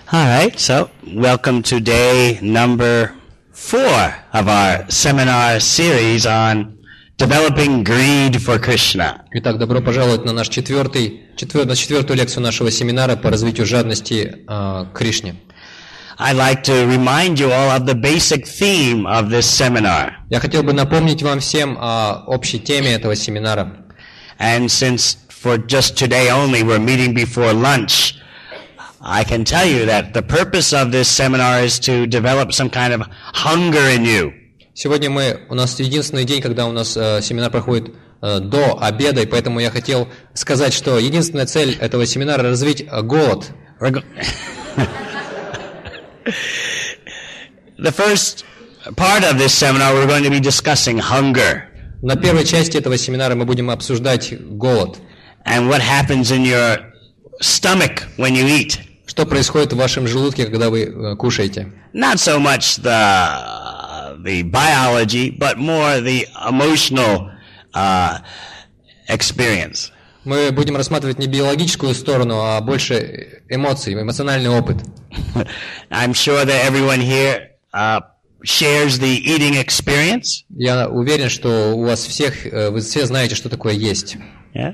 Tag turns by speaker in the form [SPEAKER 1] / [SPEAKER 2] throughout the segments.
[SPEAKER 1] All right, so welcome to day number 4 of our seminar series on developing greed for Krishna.
[SPEAKER 2] Итак, добро пожаловать на четвертую лекцию нашего семинара по развитию жадности к Кришне.
[SPEAKER 1] I'd like to remind you all of the basic theme of this seminar.
[SPEAKER 2] Я хотел бы напомнить вам всем о общей теме этого семинара.
[SPEAKER 1] And since for just today only we're meeting before lunch, I can tell you that the purpose of this seminar is to develop some kind of hunger in you.
[SPEAKER 2] Сегодня у нас единственный день, когда у нас семинар проходит до обеда, и поэтому я хотел сказать, что единственная цель этого семинара – развить голод.
[SPEAKER 1] The first part of this seminar we're going to be discussing hunger.
[SPEAKER 2] На первой части этого семинара мы будем обсуждать голод.
[SPEAKER 1] And what happens in your stomach when you eat.
[SPEAKER 2] Что происходит в вашем желудке, когда вы кушаете?
[SPEAKER 1] Not so much the biology, but more the emotional experience.
[SPEAKER 2] Мы будем рассматривать не биологическую сторону, а больше эмоций, эмоциональный опыт.
[SPEAKER 1] I'm sure that everyone here shares the eating experience.
[SPEAKER 2] Я уверен, что у вас вы все знаете, что такое есть.
[SPEAKER 1] Yeah?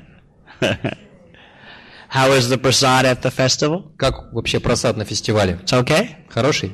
[SPEAKER 1] How is the prasad at the festival?
[SPEAKER 2] Как вообще просад на фестивале?
[SPEAKER 1] It's okay?
[SPEAKER 2] Хороший?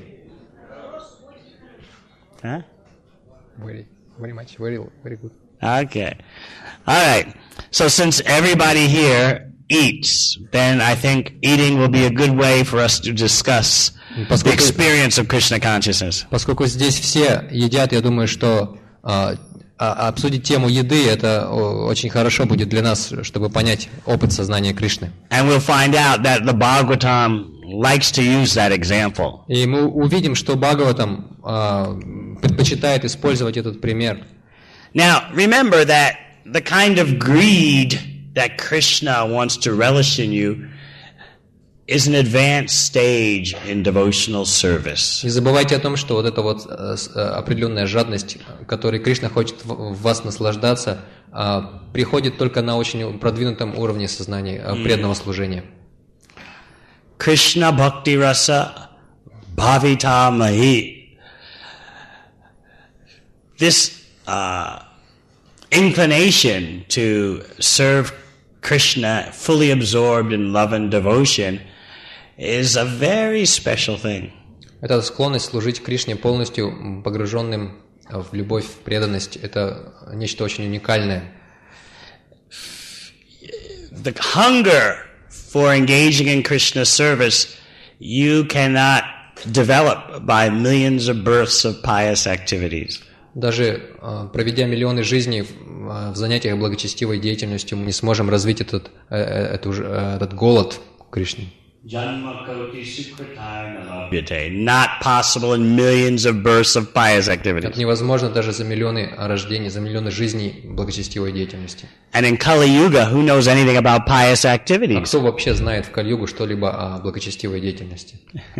[SPEAKER 1] Huh?
[SPEAKER 2] Very much, very good.
[SPEAKER 1] Okay. All right. So since everybody here eats, then I think eating will be a good way for us to discuss the experience of Krishna consciousness.
[SPEAKER 2] Поскольку здесь все едят, я думаю, что обсудить тему еды это очень хорошо будет для нас, чтобы понять опыт сознания Кришны.
[SPEAKER 1] And we'll find out that the Bhagavatam likes to use that example.
[SPEAKER 2] И мы увидим, что Бхагаватам предпочитает использовать этот пример.
[SPEAKER 1] Now, remember that the kind of greed that Krishna wants to relish in you is an advanced stage in devotional service.
[SPEAKER 2] Не забывайте о том, что вот эта вот определенная жадность, которой Кришна хочет в вас наслаждаться, приходит только на очень продвинутом уровне сознания преданного служения.
[SPEAKER 1] Krishna bhakti rasa bhavita mahi. This inclination to serve Krishna fully absorbed in love and devotion is a very special thing.
[SPEAKER 2] Эта склонность служить Кришне полностью погруженным в любовь, в преданность, это нечто очень уникальное.
[SPEAKER 1] The hunger for engaging in Krishna's service you cannot develop by millions of births of pious activities.
[SPEAKER 2] Даже проведя миллионы жизней в занятиях благочестивой деятельностью, мы не сможем развить этот голод к Кришне.
[SPEAKER 1] Not possible in millions of births of pious activities.
[SPEAKER 2] Это невозможно даже за миллионы рождений, за миллионы жизней благочестивой деятельности.
[SPEAKER 1] And in Kali Yuga, who knows anything about pious activities?
[SPEAKER 2] А кто вообще знает в Кали-югу что-либо о благочестивой деятельности?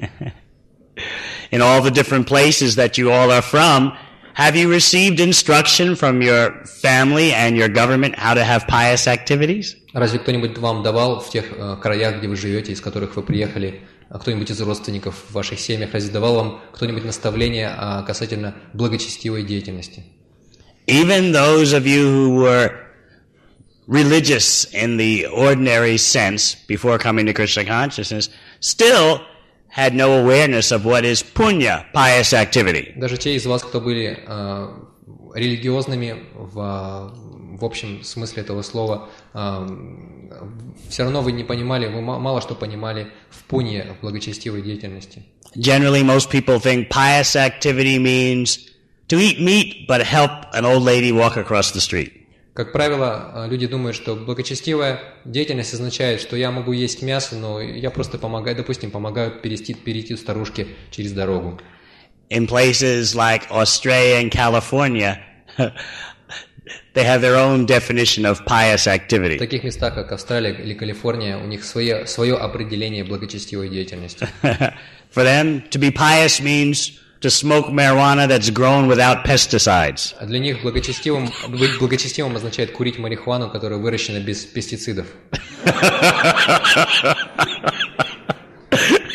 [SPEAKER 1] In all the different places that you all are from, have you received instruction from your family and your government how to have pious activities?
[SPEAKER 2] Разве кто-нибудь вам давал в тех краях, где вы живете, из которых вы приехали, кто-нибудь из родственников в ваших семьях, разве давал вам кто-нибудь наставление касательно благочестивой деятельности?
[SPEAKER 1] Even those of you who were religious in the ordinary sense before coming to Krishna consciousness still had no awareness of what is punya, pious activity.
[SPEAKER 2] Даже те из вас, кто были религиозными в общем смысле этого слова, все равно вы не понимали, вы мало что понимали в пунье, в благочестивой деятельности.
[SPEAKER 1] Generally, most people think pious activity means to eat meat but help an old lady walk across the street.
[SPEAKER 2] Как правило, люди думают, что благочестивая деятельность означает, что я могу есть мясо, но я просто помогаю, допустим, помогаю перейти старушке через дорогу.
[SPEAKER 1] In places like Australia and California, they have their own definition of pious activity.
[SPEAKER 2] В таких местах, как Австралия или Калифорния, у них свое определение благочестивой деятельности.
[SPEAKER 1] For them, to be pious means to smoke marijuana that's grown without pesticides.
[SPEAKER 2] Для них быть благочестивым означает курить марихуану, которая выращена без пестицидов.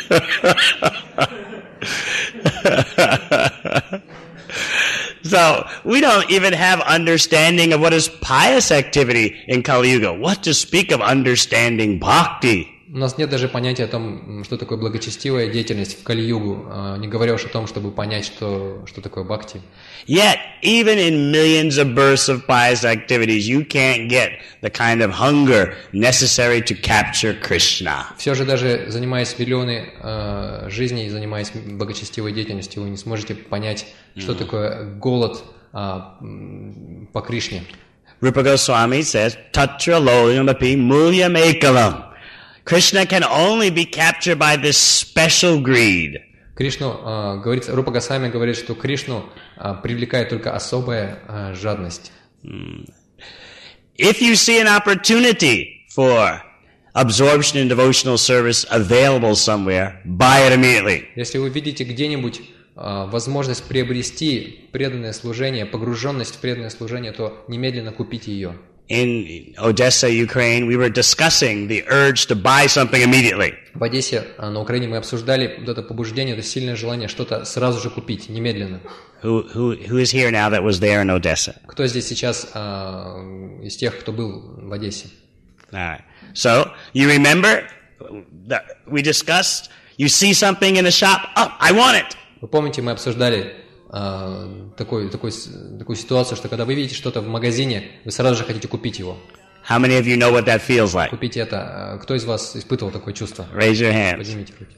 [SPEAKER 1] So, we don't even have understanding of what is pious activity in Kali Yuga. What to speak of understanding bhakti?
[SPEAKER 2] У нас нет даже понятия о том, что такое благочестивая деятельность в Кали-югу, не говоря уж о том, чтобы понять, что такое бхакти.
[SPEAKER 1] Yet, even in millions of bursts of pious activities, you can't get the kind of hunger necessary to capture Krishna.
[SPEAKER 2] Все же даже занимаясь миллионы жизней, занимаясь благочестивой деятельностью, вы не сможете понять, что такое голод по Кришне.
[SPEAKER 1] Rupa Goswami says, Tatra lolyamapi mulyam ekalam. Krishna can only be captured by this special greed.
[SPEAKER 2] Кришну, говорится, Рупа Госвами говорит, что Кришну привлекает только особая жадность.
[SPEAKER 1] If you see an opportunity for absorption in devotional service available somewhere, buy it immediately.
[SPEAKER 2] Если вы видите где-нибудь возможность приобрести преданное служение, погруженность в преданное служение, то немедленно купите ее.
[SPEAKER 1] In Odessa, Ukraine, we were discussing the urge to buy something immediately.
[SPEAKER 2] В Одессе, на Украине, мы обсуждали вот это побуждение, это сильное желание что-то сразу же купить, немедленно.
[SPEAKER 1] Who is here now that was there in Odessa?
[SPEAKER 2] Кто здесь сейчас из тех, кто был в Одессе?
[SPEAKER 1] All right. So, you remember that we discussed, you see something in a shop, oh, I want it.
[SPEAKER 2] Вы помните, мы обсуждали такую ситуацию, что когда вы видите что-то в магазине, вы сразу же хотите купить его.
[SPEAKER 1] How many of you know what that feels like?
[SPEAKER 2] Купите это. Кто из вас испытывал такое чувство?
[SPEAKER 1] Raise your hands.
[SPEAKER 2] Поднимите руки.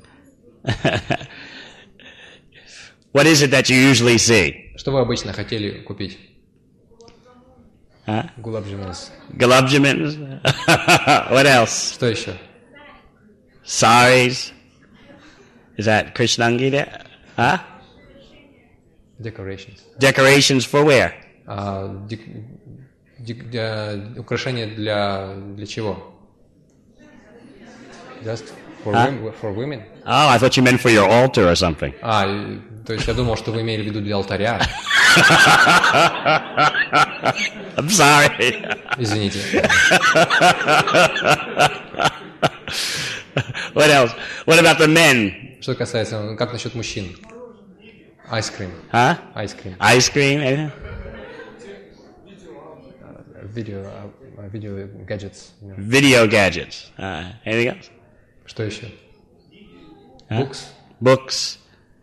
[SPEAKER 1] What is it that you usually see?
[SPEAKER 2] Что вы обычно хотели купить?
[SPEAKER 1] Huh?
[SPEAKER 2] Gulab-jamuns.
[SPEAKER 1] Gulab-jamuns? What else?
[SPEAKER 2] Что еще?
[SPEAKER 1] Saris? Is that Krishnangi there? Huh?
[SPEAKER 2] Decorations.
[SPEAKER 1] Decorations for where?
[SPEAKER 2] Украшения для чего? Just for women?
[SPEAKER 1] Oh, I thought you meant for your altar or something.
[SPEAKER 2] То есть я думал, что вы имели в виду для алтаря.
[SPEAKER 1] I'm sorry.
[SPEAKER 2] Извините.
[SPEAKER 1] What else? What about the men?
[SPEAKER 2] Что касается, как насчет мужчин? Ice cream.
[SPEAKER 1] Huh?
[SPEAKER 2] Ice cream.
[SPEAKER 1] Ice cream? Anything?
[SPEAKER 2] Video gadgets.
[SPEAKER 1] Video gadgets. Anything else?
[SPEAKER 2] Что еще?
[SPEAKER 1] Huh? Books.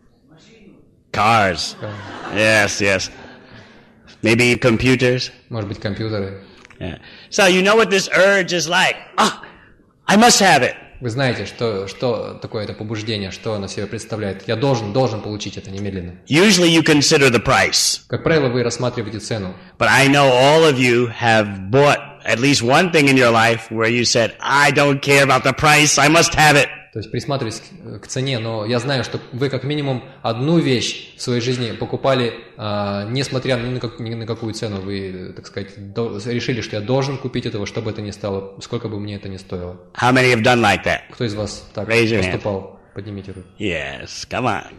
[SPEAKER 1] Cars. Yes. Maybe computers.
[SPEAKER 2] Может быть, компьютеры.
[SPEAKER 1] Yeah. So you know what this urge is like. I must have it.
[SPEAKER 2] Вы знаете, что такое это побуждение, что оно себе представляет. Я должен получить это немедленно.
[SPEAKER 1] Usually you consider the price.
[SPEAKER 2] Как правило, вы рассматриваете цену.
[SPEAKER 1] But I know all of you have bought at least one thing in your life where you said, I don't care about the price, I must have it.
[SPEAKER 2] То есть присматриваясь к цене, но я знаю, что вы как минимум одну вещь в своей жизни покупали, несмотря ни на какую цену, вы, так сказать, решили, что я должен купить этого, что бы это ни стало, сколько бы мне это ни стоило.
[SPEAKER 1] How many have done like that?
[SPEAKER 2] Кто из вас так поступал? Поднимите руку.
[SPEAKER 1] Yes, come on.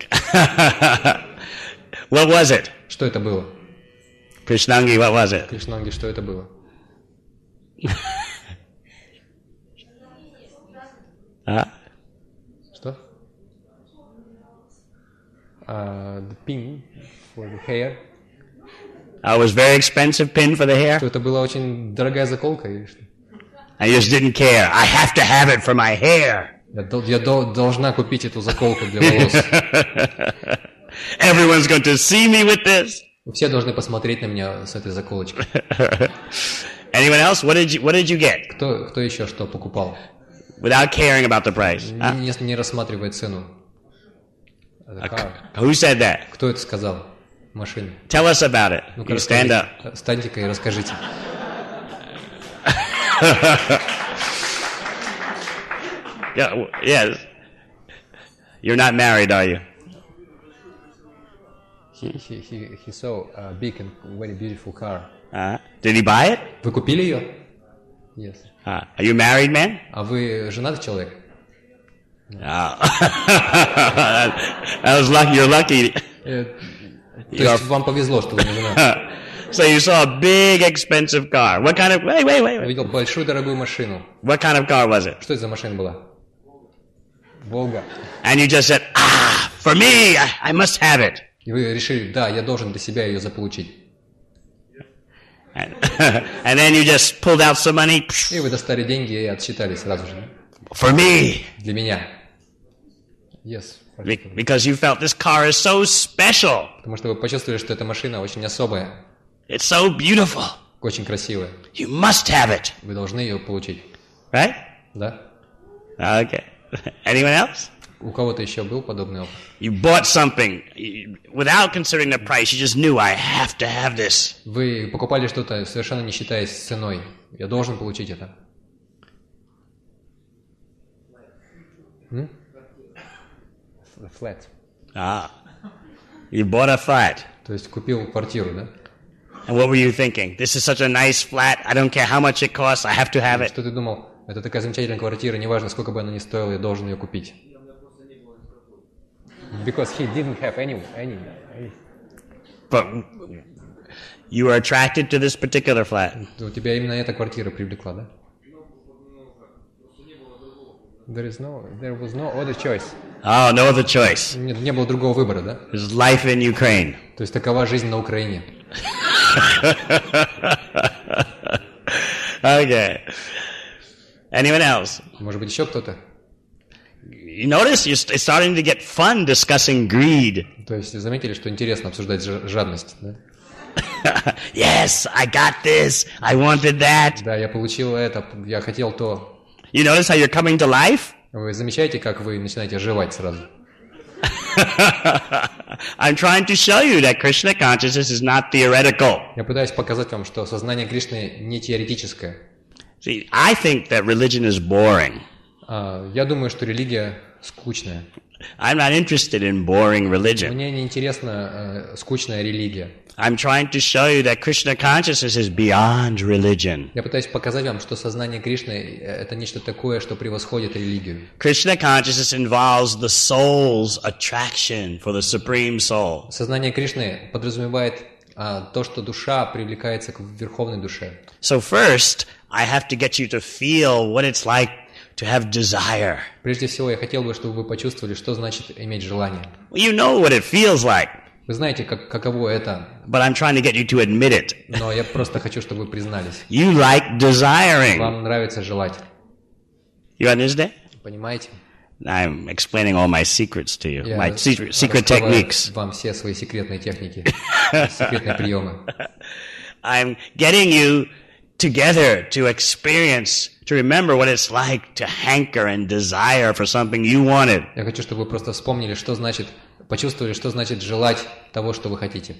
[SPEAKER 1] What was it?
[SPEAKER 2] Что это было?
[SPEAKER 1] Krishnangi, what was it?
[SPEAKER 2] Кришнанги, что это было? Что? The pin for the hair.
[SPEAKER 1] It was very expensive pin for the hair?
[SPEAKER 2] Что это была очень дорогая заколка или что?
[SPEAKER 1] I just didn't care. I have to have it for my hair.
[SPEAKER 2] Я должна купить эту заколку для волос.
[SPEAKER 1] Everyone's going to see me with this.
[SPEAKER 2] Все должны посмотреть на меня с этой заколочкой.
[SPEAKER 1] Anyone else? What did you get?
[SPEAKER 2] Кто еще что покупал?
[SPEAKER 1] Without caring about the price.
[SPEAKER 2] Не рассматривая цену.
[SPEAKER 1] Who said that?
[SPEAKER 2] Кто это сказал? Машина.
[SPEAKER 1] Tell us about it.
[SPEAKER 2] Ну-ка,
[SPEAKER 1] you stand up.
[SPEAKER 2] Встаньте-ка и расскажите.
[SPEAKER 1] Yes. You're not married, are you?
[SPEAKER 2] He saw a big and very beautiful car.
[SPEAKER 1] Did he buy it?
[SPEAKER 2] Вы купили ее? Yes.
[SPEAKER 1] Are you married, man?
[SPEAKER 2] А вы женатый человек?
[SPEAKER 1] That was lucky. You're lucky.
[SPEAKER 2] То есть вам повезло, что вы не женаты.
[SPEAKER 1] So you saw a big, expensive car. What kind of... Wait.
[SPEAKER 2] Видел большую дорогую машину.
[SPEAKER 1] What kind of car was it?
[SPEAKER 2] Что это за машина была? Волга.
[SPEAKER 1] And you just said, for me, I must have it.
[SPEAKER 2] И вы решили, да, я должен для себя ее заполучить.
[SPEAKER 1] And then you just pulled out some money.
[SPEAKER 2] И вы достали деньги и отсчитали сразу же.
[SPEAKER 1] For me.
[SPEAKER 2] Для меня. Yes.
[SPEAKER 1] Because you felt this car is so special.
[SPEAKER 2] Потому что вы почувствовали, что эта машина очень особая.
[SPEAKER 1] It's so beautiful.
[SPEAKER 2] Очень красивая.
[SPEAKER 1] You must have it.
[SPEAKER 2] Вы должны ее получить.
[SPEAKER 1] Right?
[SPEAKER 2] Да?
[SPEAKER 1] Okay. Anyone else?
[SPEAKER 2] У кого-то еще был подобный опыт?
[SPEAKER 1] You bought something without considering the price. You just knew, I have to have this.
[SPEAKER 2] Вы покупали что-то, совершенно не считаясь с ценой. Я должен получить это. Flat.
[SPEAKER 1] You bought a flat.
[SPEAKER 2] То есть купил квартиру, да?
[SPEAKER 1] And what were you thinking? This is such a nice flat. I don't care how much it costs. I have to have it.
[SPEAKER 2] Что ты думал? Это такая замечательная квартира, неважно, сколько бы она ни стоила, я должен ее купить. Because he didn't have any.
[SPEAKER 1] But you were attracted to this particular flat.
[SPEAKER 2] У тебя именно эта квартира привлекла, да? There was no other choice.
[SPEAKER 1] Oh, no other choice.
[SPEAKER 2] Не было другого выбора, да?
[SPEAKER 1] There's life in Ukraine.
[SPEAKER 2] То есть такова жизнь на Украине.
[SPEAKER 1] Okay. Anyone else?
[SPEAKER 2] Может быть, еще кто-то?
[SPEAKER 1] You notice it's starting to get fun discussing greed.
[SPEAKER 2] То есть заметили, что интересно обсуждать жадность, да?
[SPEAKER 1] Yes, I got this. I wanted that.
[SPEAKER 2] Да, я получил это, я хотел то.
[SPEAKER 1] You notice how you're coming to life?
[SPEAKER 2] Вы замечаете, как вы начинаете оживать сразу?
[SPEAKER 1] I'm trying to show you that Krishna consciousness is not theoretical.
[SPEAKER 2] Я пытаюсь показать вам, что сознание Кришны не теоретическое.
[SPEAKER 1] See, I think that religion is boring.
[SPEAKER 2] Я думаю, что религия скучная.
[SPEAKER 1] I'm not interested in boring religion.
[SPEAKER 2] Мне не интересна скучная религия.
[SPEAKER 1] I'm trying to show you that Krishna consciousness is beyond religion.
[SPEAKER 2] Я пытаюсь показать вам, что сознание Кришны – это нечто такое, что превосходит религию.
[SPEAKER 1] Krishna consciousness involves the soul's attraction for the supreme soul.
[SPEAKER 2] Сознание Кришны подразумевает то, что душа привлекается к верховной душе.
[SPEAKER 1] So first, I have to get you to feel what it's like to have desire.
[SPEAKER 2] Прежде всего, я хотел бы, чтобы вы почувствовали, что значит иметь желание.
[SPEAKER 1] You know what it feels like.
[SPEAKER 2] Вы знаете, каково это.
[SPEAKER 1] But I'm trying to get you to admit it.
[SPEAKER 2] Но я просто хочу, чтобы вы признались.
[SPEAKER 1] You like desiring.
[SPEAKER 2] Вам нравится желать.
[SPEAKER 1] You understand?
[SPEAKER 2] Понимаете?
[SPEAKER 1] I'm explaining all my secrets to you.
[SPEAKER 2] Я
[SPEAKER 1] My secret techniques.
[SPEAKER 2] Вам все свои секретные техники, секретные приемы.
[SPEAKER 1] I'm getting you together to experience, to remember what it's like to hanker and desire for something you wanted.
[SPEAKER 2] Я хочу, чтобы вы просто вспомнили, что значит, почувствовали, что значит желать того, что вы хотите.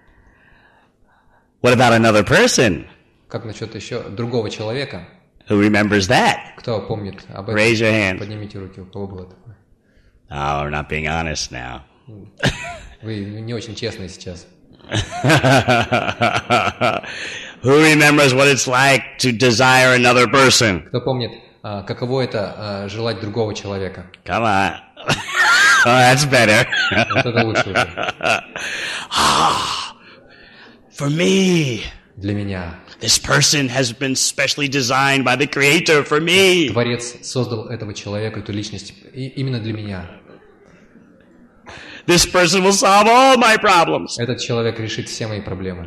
[SPEAKER 1] What about another person?
[SPEAKER 2] Как насчет еще другого человека?
[SPEAKER 1] Who remembers that?
[SPEAKER 2] Кто помнит об этом?
[SPEAKER 1] Raise your hand.
[SPEAKER 2] Поднимите руки, у кого было такое.
[SPEAKER 1] Oh, we're not being honest now.
[SPEAKER 2] Вы не очень честные сейчас.
[SPEAKER 1] Who remembers what it's like to desire another person?
[SPEAKER 2] Кто помнит, каково это желать другого человека?
[SPEAKER 1] Come on. Oh, that's better.
[SPEAKER 2] Вот это лучше уже.
[SPEAKER 1] For me.
[SPEAKER 2] Для меня.
[SPEAKER 1] This person has been specially designed by the Creator for me.
[SPEAKER 2] Творец создал этого человека, эту личность, именно для меня.
[SPEAKER 1] This person will solve all my problems.
[SPEAKER 2] Этот человек решит все мои проблемы.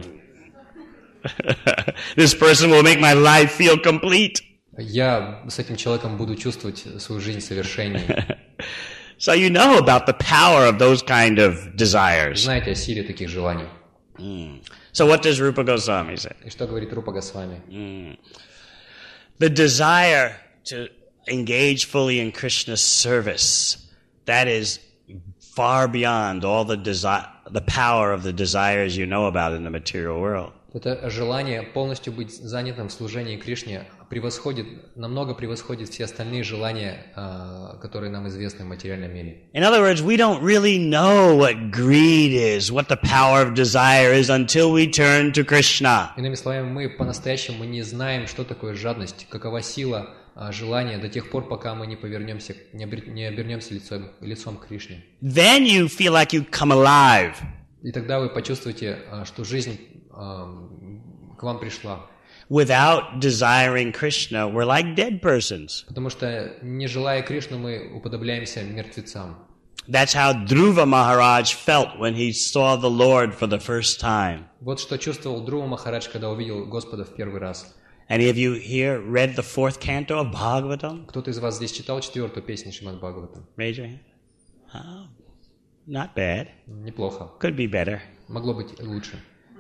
[SPEAKER 1] This person will make my life feel complete.
[SPEAKER 2] Я с этим человеком буду чувствовать свою жизнь совершенней.
[SPEAKER 1] So you know about the power of those kind of desires.
[SPEAKER 2] Знаете о силе таких желаний.
[SPEAKER 1] So what does Rupa Goswami say?
[SPEAKER 2] И что говорит Рупа Госвами?
[SPEAKER 1] The desire to engage fully in Krishna's service, that is far beyond all the power of the desires you know about in the material world.
[SPEAKER 2] Это желание полностью быть занятым в служении Кришне намного превосходит все остальные желания, которые нам известны в материальном мире.
[SPEAKER 1] In other words, we don't really know what greed is, what the power of desire is until we turn to Krishna.
[SPEAKER 2] Иными словами, мы по-настоящему не знаем, что такое жадность, какова сила желания до тех пор, пока мы не обернемся лицом к Кришне.
[SPEAKER 1] Then you feel like you come alive.
[SPEAKER 2] И тогда вы почувствуете, что жизнь к вам пришла.
[SPEAKER 1] without desiring Krishna, we're like dead persons.
[SPEAKER 2] Потому что, не желая Кришну, мы уподобляемся мертвецам.
[SPEAKER 1] That's how Dhruva Maharaj felt when he saw the Lord for the first time.
[SPEAKER 2] Вот что чувствовал Друва Махарадж, когда увидел Господа в первый раз.
[SPEAKER 1] Any of you here read the 4th canto of Bhagavatam?
[SPEAKER 2] Кто-то из вас здесь читал 4-ю песню Шримад Бхагаватам?
[SPEAKER 1] Raise your hand. Oh, not bad.
[SPEAKER 2] Неплохо.
[SPEAKER 1] Could be better.
[SPEAKER 2] Могло быть лучше.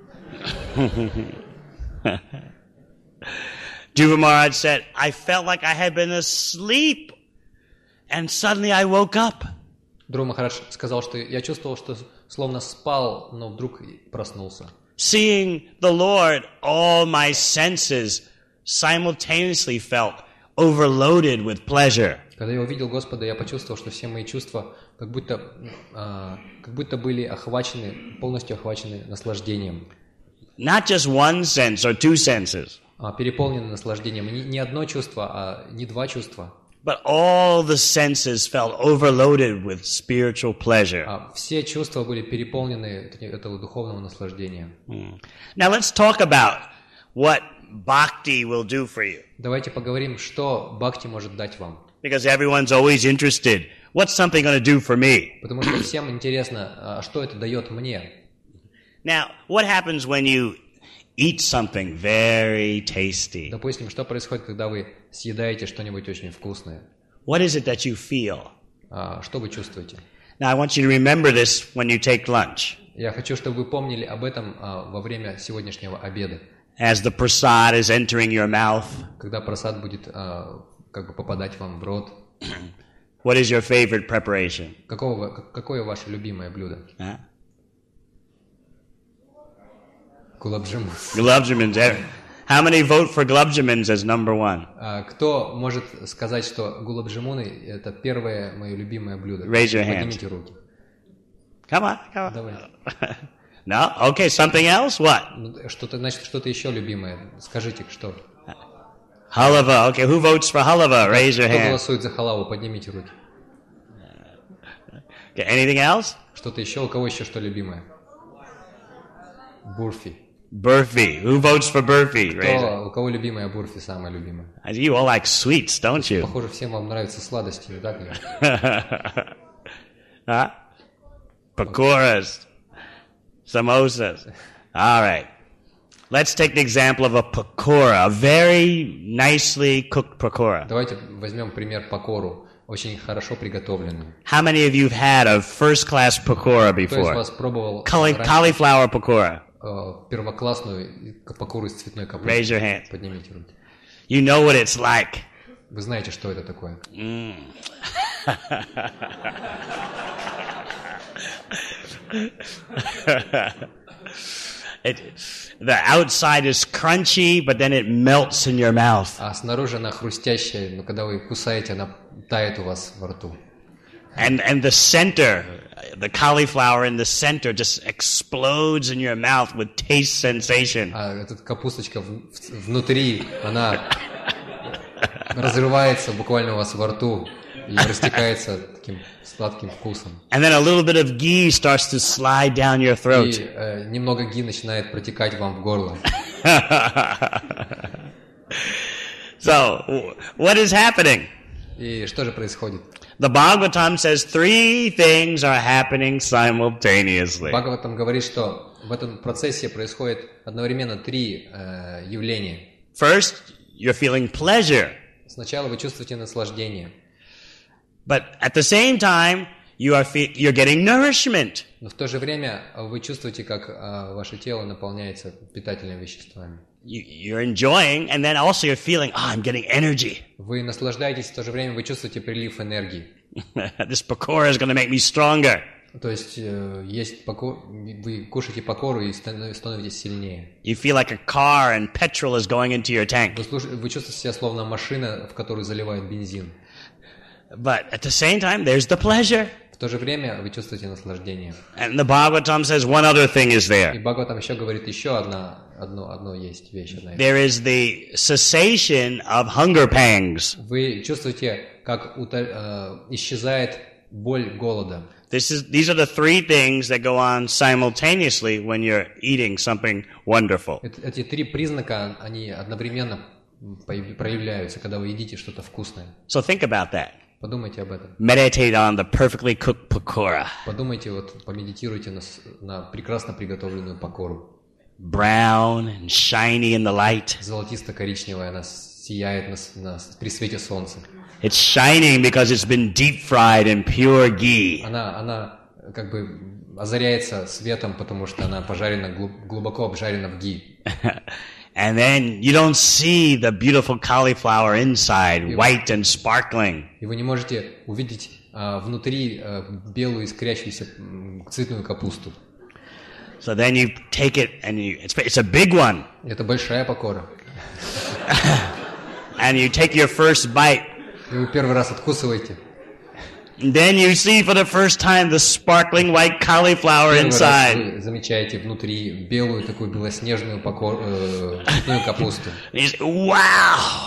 [SPEAKER 1] Dhruva Maharaj said, I felt like I had been asleep, and suddenly I woke up.
[SPEAKER 2] Друва Махарадж сказал, что я чувствовал, что словно спал, но вдруг проснулся.
[SPEAKER 1] Seeing the Lord, all my senses simultaneously felt overloaded with pleasure.
[SPEAKER 2] Когда я увидел Господа, я почувствовал, что все мои чувства как будто были полностью охвачены наслаждением.
[SPEAKER 1] Not just one sense or two senses,
[SPEAKER 2] Переполнены наслаждением. Не одно чувство, а не два чувства.
[SPEAKER 1] but all the senses felt overloaded with spiritual pleasure.
[SPEAKER 2] Все чувства были переполнены этого духовного наслаждения.
[SPEAKER 1] Now let's talk about what bhakti will do for you.
[SPEAKER 2] Давайте поговорим, что бхакти может дать вам.
[SPEAKER 1] Because everyone's always interested. What's something going to do for me?
[SPEAKER 2] Потому что всем интересно, что это дает мне.
[SPEAKER 1] Now, what happens when you eat something very tasty?
[SPEAKER 2] Допустим, что происходит, когда вы съедаете что-нибудь очень вкусное?
[SPEAKER 1] What is it that you feel?
[SPEAKER 2] Что вы чувствуете?
[SPEAKER 1] Now, I want you to remember this when you take lunch.
[SPEAKER 2] Я хочу, чтобы вы помнили об этом во время сегодняшнего обеда.
[SPEAKER 1] As the prasad is entering your mouth,
[SPEAKER 2] Когда прасад будет как бы попадать вам в рот.
[SPEAKER 1] what is your favorite preparation?
[SPEAKER 2] Какое ваше любимое блюдо?
[SPEAKER 1] Huh?
[SPEAKER 2] Гулаб-джамун.
[SPEAKER 1] Gulab-jamins. How many vote for gulab-jamins as number one?
[SPEAKER 2] Кто может сказать, что гулаб-джамуны это первое мое любимое блюдо?
[SPEAKER 1] Raise your hands.
[SPEAKER 2] Поднимите руки.
[SPEAKER 1] Come on, come on.
[SPEAKER 2] Давай.
[SPEAKER 1] No? Okay, something else? What?
[SPEAKER 2] Что-то еще любимое. Скажите, что?
[SPEAKER 1] Halava. Okay, who votes for halava? Raise your
[SPEAKER 2] Кто
[SPEAKER 1] hand.
[SPEAKER 2] голосует за халаву? Поднимите руки.
[SPEAKER 1] Okay, anything else?
[SPEAKER 2] Что-то еще? У кого еще что любимое? Бурфи.
[SPEAKER 1] Burfi. Who votes for burfi? Raise it.
[SPEAKER 2] У кого любимая бурфи, самая любимая?
[SPEAKER 1] You all like sweets, don't you?
[SPEAKER 2] Похоже, всем вам нравятся сладости, не так ли?
[SPEAKER 1] Huh? Pakoras. Samosas. All right. Let's take the example of a pakora, a very nicely cooked pakora.
[SPEAKER 2] Давайте возьмем пример пакору, очень хорошо приготовленную.
[SPEAKER 1] How many of you have had a first-class pakora
[SPEAKER 2] Кто из
[SPEAKER 1] before?
[SPEAKER 2] вас пробовал
[SPEAKER 1] Cauliflower pakora.
[SPEAKER 2] первоклассную пакору из цветной
[SPEAKER 1] Raise
[SPEAKER 2] капусты?
[SPEAKER 1] your hand.
[SPEAKER 2] Поднимите руки.
[SPEAKER 1] You know what it's like.
[SPEAKER 2] Вы знаете, что это такое?
[SPEAKER 1] The outside is crunchy, but then it melts in your mouth.
[SPEAKER 2] А снаружи она хрустящая, но когда вы кусаете, она тает у вас во рту.
[SPEAKER 1] And the center, the cauliflower in the center just explodes in your mouth with taste sensation.
[SPEAKER 2] А эта капусточка внутри, она разрывается буквально у вас во рту и растекается таким сладким вкусом.
[SPEAKER 1] And then a little bit of ghee starts to slide down your throat.
[SPEAKER 2] И немного ги начинает протекать вам в горло.
[SPEAKER 1] So, what is happening?
[SPEAKER 2] И что же происходит?
[SPEAKER 1] The Bhagavatam says 3 things are happening simultaneously.
[SPEAKER 2] Бхагаватам говорит, что в этом процессе происходит одновременно 3 явления.
[SPEAKER 1] First, you're feeling pleasure.
[SPEAKER 2] Сначала вы чувствуете наслаждение,
[SPEAKER 1] But at the same time, you're getting nourishment.
[SPEAKER 2] но в то же время вы чувствуете, как ваше тело наполняется питательными веществами.
[SPEAKER 1] You're enjoying, and then also you're feeling, I'm getting energy.
[SPEAKER 2] Вы наслаждаетесь, в то же время вы чувствуете прилив энергии.
[SPEAKER 1] This pakora is going to make me stronger.
[SPEAKER 2] То есть вы кушаете покору и становитесь сильнее.
[SPEAKER 1] You feel like a car and petrol is going into your tank.
[SPEAKER 2] Вы чувствуете себя словно машина, в которую заливают бензин.
[SPEAKER 1] But at the same time, there's the pleasure.
[SPEAKER 2] В то же время вы чувствуете наслаждение.
[SPEAKER 1] And the Bhagavatam says one other thing is
[SPEAKER 2] И
[SPEAKER 1] there.
[SPEAKER 2] Бхагаватам еще говорит, еще одно есть вещь.
[SPEAKER 1] There is the cessation of hunger pangs.
[SPEAKER 2] Вы чувствуете, как исчезает боль голода.
[SPEAKER 1] These are the three things that go on simultaneously when you're eating something wonderful.
[SPEAKER 2] Эти три признака, они одновременно проявляются, когда вы едите что-то вкусное.
[SPEAKER 1] So think about that.
[SPEAKER 2] Подумайте об этом.
[SPEAKER 1] Meditate on the perfectly cooked pakora.
[SPEAKER 2] Подумайте, помедитируйте на прекрасно приготовленную покору.
[SPEAKER 1] Brown and shiny in the light.
[SPEAKER 2] Золотисто-коричневая, она сияет при свете солнца.
[SPEAKER 1] It's shining because it's been deep fried in pure ghee.
[SPEAKER 2] Она как бы озаряется светом, потому что она пожарена, глубоко обжарена в ги.
[SPEAKER 1] And then you don't see the beautiful cauliflower inside, white and sparkling.
[SPEAKER 2] И вы не можете увидеть внутри белую искрящуюся цветную капусту.
[SPEAKER 1] So then you take it and it's a big one.
[SPEAKER 2] Это большая покора.
[SPEAKER 1] And you take your first bite.
[SPEAKER 2] И вы первый раз откусываете.
[SPEAKER 1] And then you see for the first time the sparkling white cauliflower inside.
[SPEAKER 2] Вы замечаете внутри белую такую белоснежную цветную капусту.
[SPEAKER 1] Wow!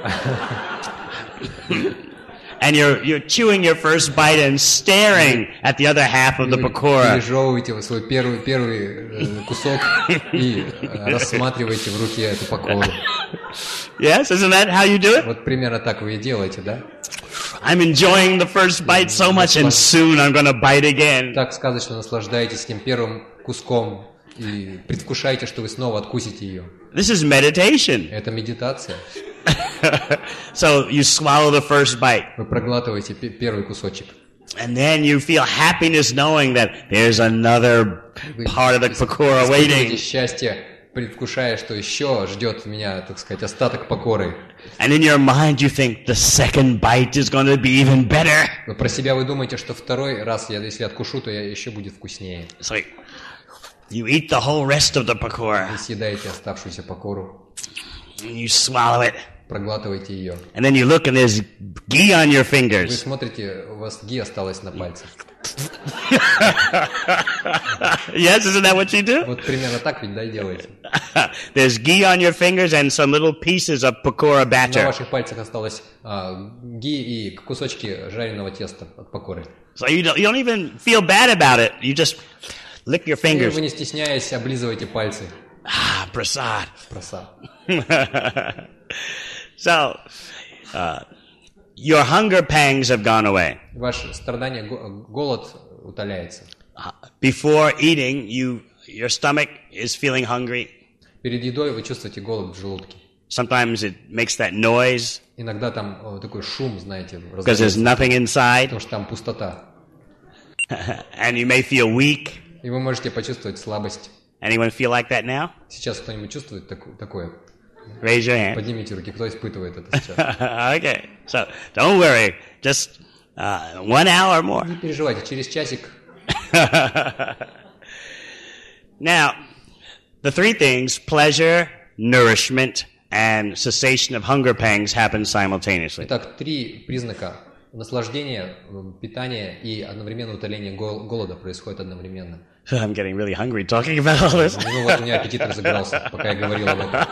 [SPEAKER 1] And you're chewing your first bite and staring at the other half of the pakora.
[SPEAKER 2] Пережевываете свой первый кусок и рассматриваете в руке эту покору.
[SPEAKER 1] Yes, isn't that how you do it?
[SPEAKER 2] Вот примерно так вы и делаете, да?
[SPEAKER 1] I'm enjoying the first bite so much, and soon I'm going to bite again.
[SPEAKER 2] Так сказочно наслаждаетесь тем первым куском и предвкушаете, что вы снова откусите ее.
[SPEAKER 1] This is meditation.
[SPEAKER 2] Это медитация.
[SPEAKER 1] So you swallow the first bite.
[SPEAKER 2] Вы проглатываете первый кусочек.
[SPEAKER 1] And then you feel happiness knowing that there's another part of the pakora waiting.
[SPEAKER 2] Счастье, предвкушая, что еще ждет меня, так сказать, остаток покоры.
[SPEAKER 1] And in your mind you think the second bite is going to be even better.
[SPEAKER 2] Про себя вы думаете, что второй раз, если откушу, то еще будет вкуснее.
[SPEAKER 1] It's like you eat the whole rest of the pakora.
[SPEAKER 2] Вы съедаете оставшуюся покору.
[SPEAKER 1] And you swallow it.
[SPEAKER 2] Проглатываете ее.
[SPEAKER 1] And then you look and there's ghee on your
[SPEAKER 2] Вы
[SPEAKER 1] fingers.
[SPEAKER 2] смотрите, у вас ги осталось на пальцах.
[SPEAKER 1] Yes, isn't that what you do?
[SPEAKER 2] Вот примерно так ведь, да, и делаете.
[SPEAKER 1] There's ghee on your fingers and some little pieces of pakora
[SPEAKER 2] На
[SPEAKER 1] batter.
[SPEAKER 2] ваших пальцах осталось ги и кусочки жареного теста от покоры.
[SPEAKER 1] So you don't even feel bad about it. You just lick your
[SPEAKER 2] И
[SPEAKER 1] fingers.
[SPEAKER 2] вы, не стесняясь, облизываете пальцы.
[SPEAKER 1] Prasad.
[SPEAKER 2] Просад.
[SPEAKER 1] So, your hunger pangs have gone away.
[SPEAKER 2] Ваше страдание, голод утоляется.
[SPEAKER 1] Before eating, your stomach is feeling hungry.
[SPEAKER 2] Перед едой вы чувствуете голод в желудке.
[SPEAKER 1] Sometimes it makes that noise
[SPEAKER 2] Иногда там такой шум, знаете,
[SPEAKER 1] because there's
[SPEAKER 2] раздается,
[SPEAKER 1] nothing inside,
[SPEAKER 2] потому что там пустота.
[SPEAKER 1] and you may feel weak.
[SPEAKER 2] И вы можете почувствовать слабость.
[SPEAKER 1] Anyone feel like that now?
[SPEAKER 2] Сейчас кто-нибудь чувствует такое?
[SPEAKER 1] Raise your hand.
[SPEAKER 2] Поднимите руки, кто испытывает это сейчас.
[SPEAKER 1] Okay, so don't worry. Just 1 hour more.
[SPEAKER 2] Не переживайте, через часик.
[SPEAKER 1] Now, the three things, pleasure, nourishment, and cessation of hunger pangs happen simultaneously.
[SPEAKER 2] Итак, три признака. Наслаждение, питание и одновременно утоление голода происходит одновременно.
[SPEAKER 1] I'm getting really hungry talking about all this.
[SPEAKER 2] Ну вот у меня аппетит разыгрался, пока я говорил об этом.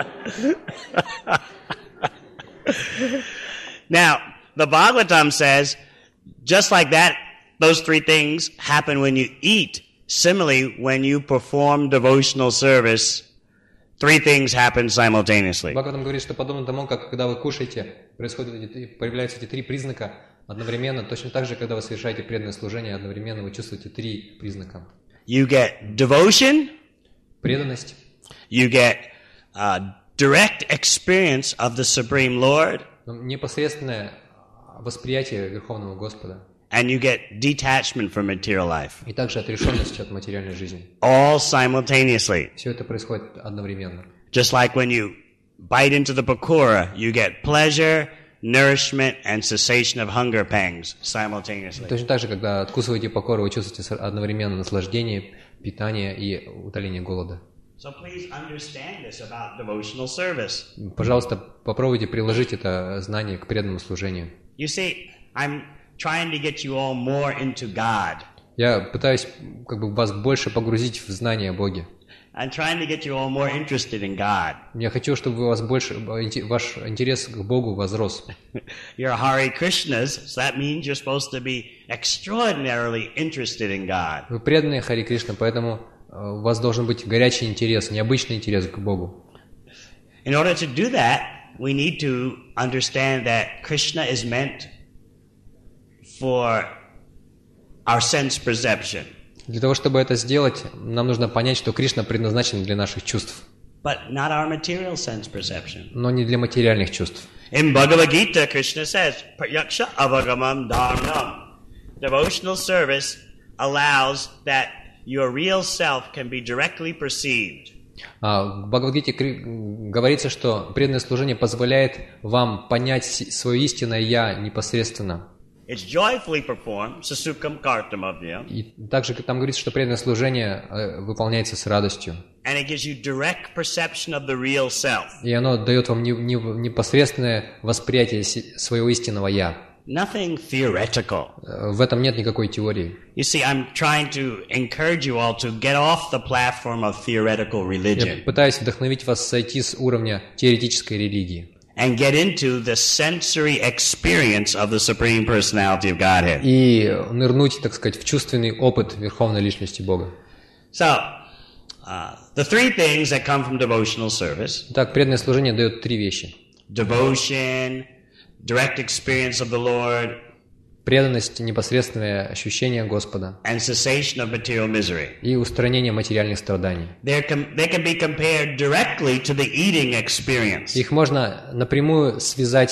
[SPEAKER 1] Now, the Bhagavatam says, just like that, those three things happen when you eat. Similarly, when you perform devotional service, three things happen simultaneously.
[SPEAKER 2] Бхагаватам говорит, что подобно тому, как когда вы кушаете, появляются эти три признака одновременно, точно так же, когда вы совершаете преданное служение, одновременно вы чувствуете три признака.
[SPEAKER 1] You get devotion,
[SPEAKER 2] Преданность,
[SPEAKER 1] you get direct experience of the Supreme Lord,
[SPEAKER 2] непосредственное восприятие Верховного Господа,
[SPEAKER 1] and you get detachment from material life.
[SPEAKER 2] и также отрешенность от материальной жизни.
[SPEAKER 1] All simultaneously.
[SPEAKER 2] Все это происходит одновременно.
[SPEAKER 1] Just like when you bite into the pakora, you get pleasure, nourishment, and cessation of hunger pangs simultaneously.
[SPEAKER 2] Точно так же, когда откусываете покору, вы чувствуете одновременно наслаждение, питание и утоление голода.
[SPEAKER 1] So please understand this about devotional service.
[SPEAKER 2] Пожалуйста, попробуйте приложить это знание к преданному служению.
[SPEAKER 1] You see, I'm trying to get you all more into God.
[SPEAKER 2] Я пытаюсь вас больше погрузить в знание о Боге.
[SPEAKER 1] I'm trying to get you all more interested in God.
[SPEAKER 2] Я хочу, чтобы у вас больше, ваш интерес к Богу возрос.
[SPEAKER 1] You're Hare Krishnas, so that means you're supposed to be extraordinarily interested in God.
[SPEAKER 2] Вы преданные Хари Кришна, поэтому у вас должен быть горячий интерес, необычный интерес к Богу.
[SPEAKER 1] In order to do that, we need to understand that Krishna is meant for our sense perception.
[SPEAKER 2] Для того, чтобы это сделать, нам нужно понять, что Кришна предназначен для наших чувств,
[SPEAKER 1] But not our material sense perception.
[SPEAKER 2] но не для материальных чувств.
[SPEAKER 1] In Bhagavad Gita, Krishna says, Pratyaksha avagamam dharnam. Devotional service allows that your real self can be directly perceived.
[SPEAKER 2] В Бхагавад-гите говорится, что преданное служение позволяет вам понять свое истинное «я» непосредственно.
[SPEAKER 1] It's joyfully performed, sasukam kartamabhyam.
[SPEAKER 2] И также там говорится, что преданное служение выполняется с радостью.
[SPEAKER 1] And it gives you direct perception of the real self.
[SPEAKER 2] И оно дает вам непосредственное восприятие своего истинного «я».
[SPEAKER 1] Nothing theoretical.
[SPEAKER 2] В этом нет никакой теории.
[SPEAKER 1] You see, I'm trying to encourage you all to get off the platform of theoretical
[SPEAKER 2] Я
[SPEAKER 1] religion
[SPEAKER 2] пытаюсь вдохновить вас сойти с уровня теоретической религии
[SPEAKER 1] and get into the sensory experience of the Supreme Personality of Godhead.
[SPEAKER 2] и нырнуть, так сказать, в чувственный опыт Верховной Личности Бога.
[SPEAKER 1] So, the three things that come from devotional service:
[SPEAKER 2] Итак, преданное служение дает три вещи.
[SPEAKER 1] devotion, direct experience of the Lord,
[SPEAKER 2] Преданность, непосредственное ощущение Господа
[SPEAKER 1] and cessation of material misery.
[SPEAKER 2] и устранение материальных страданий.
[SPEAKER 1] They can be compared directly to the eating experience.
[SPEAKER 2] Их можно напрямую связать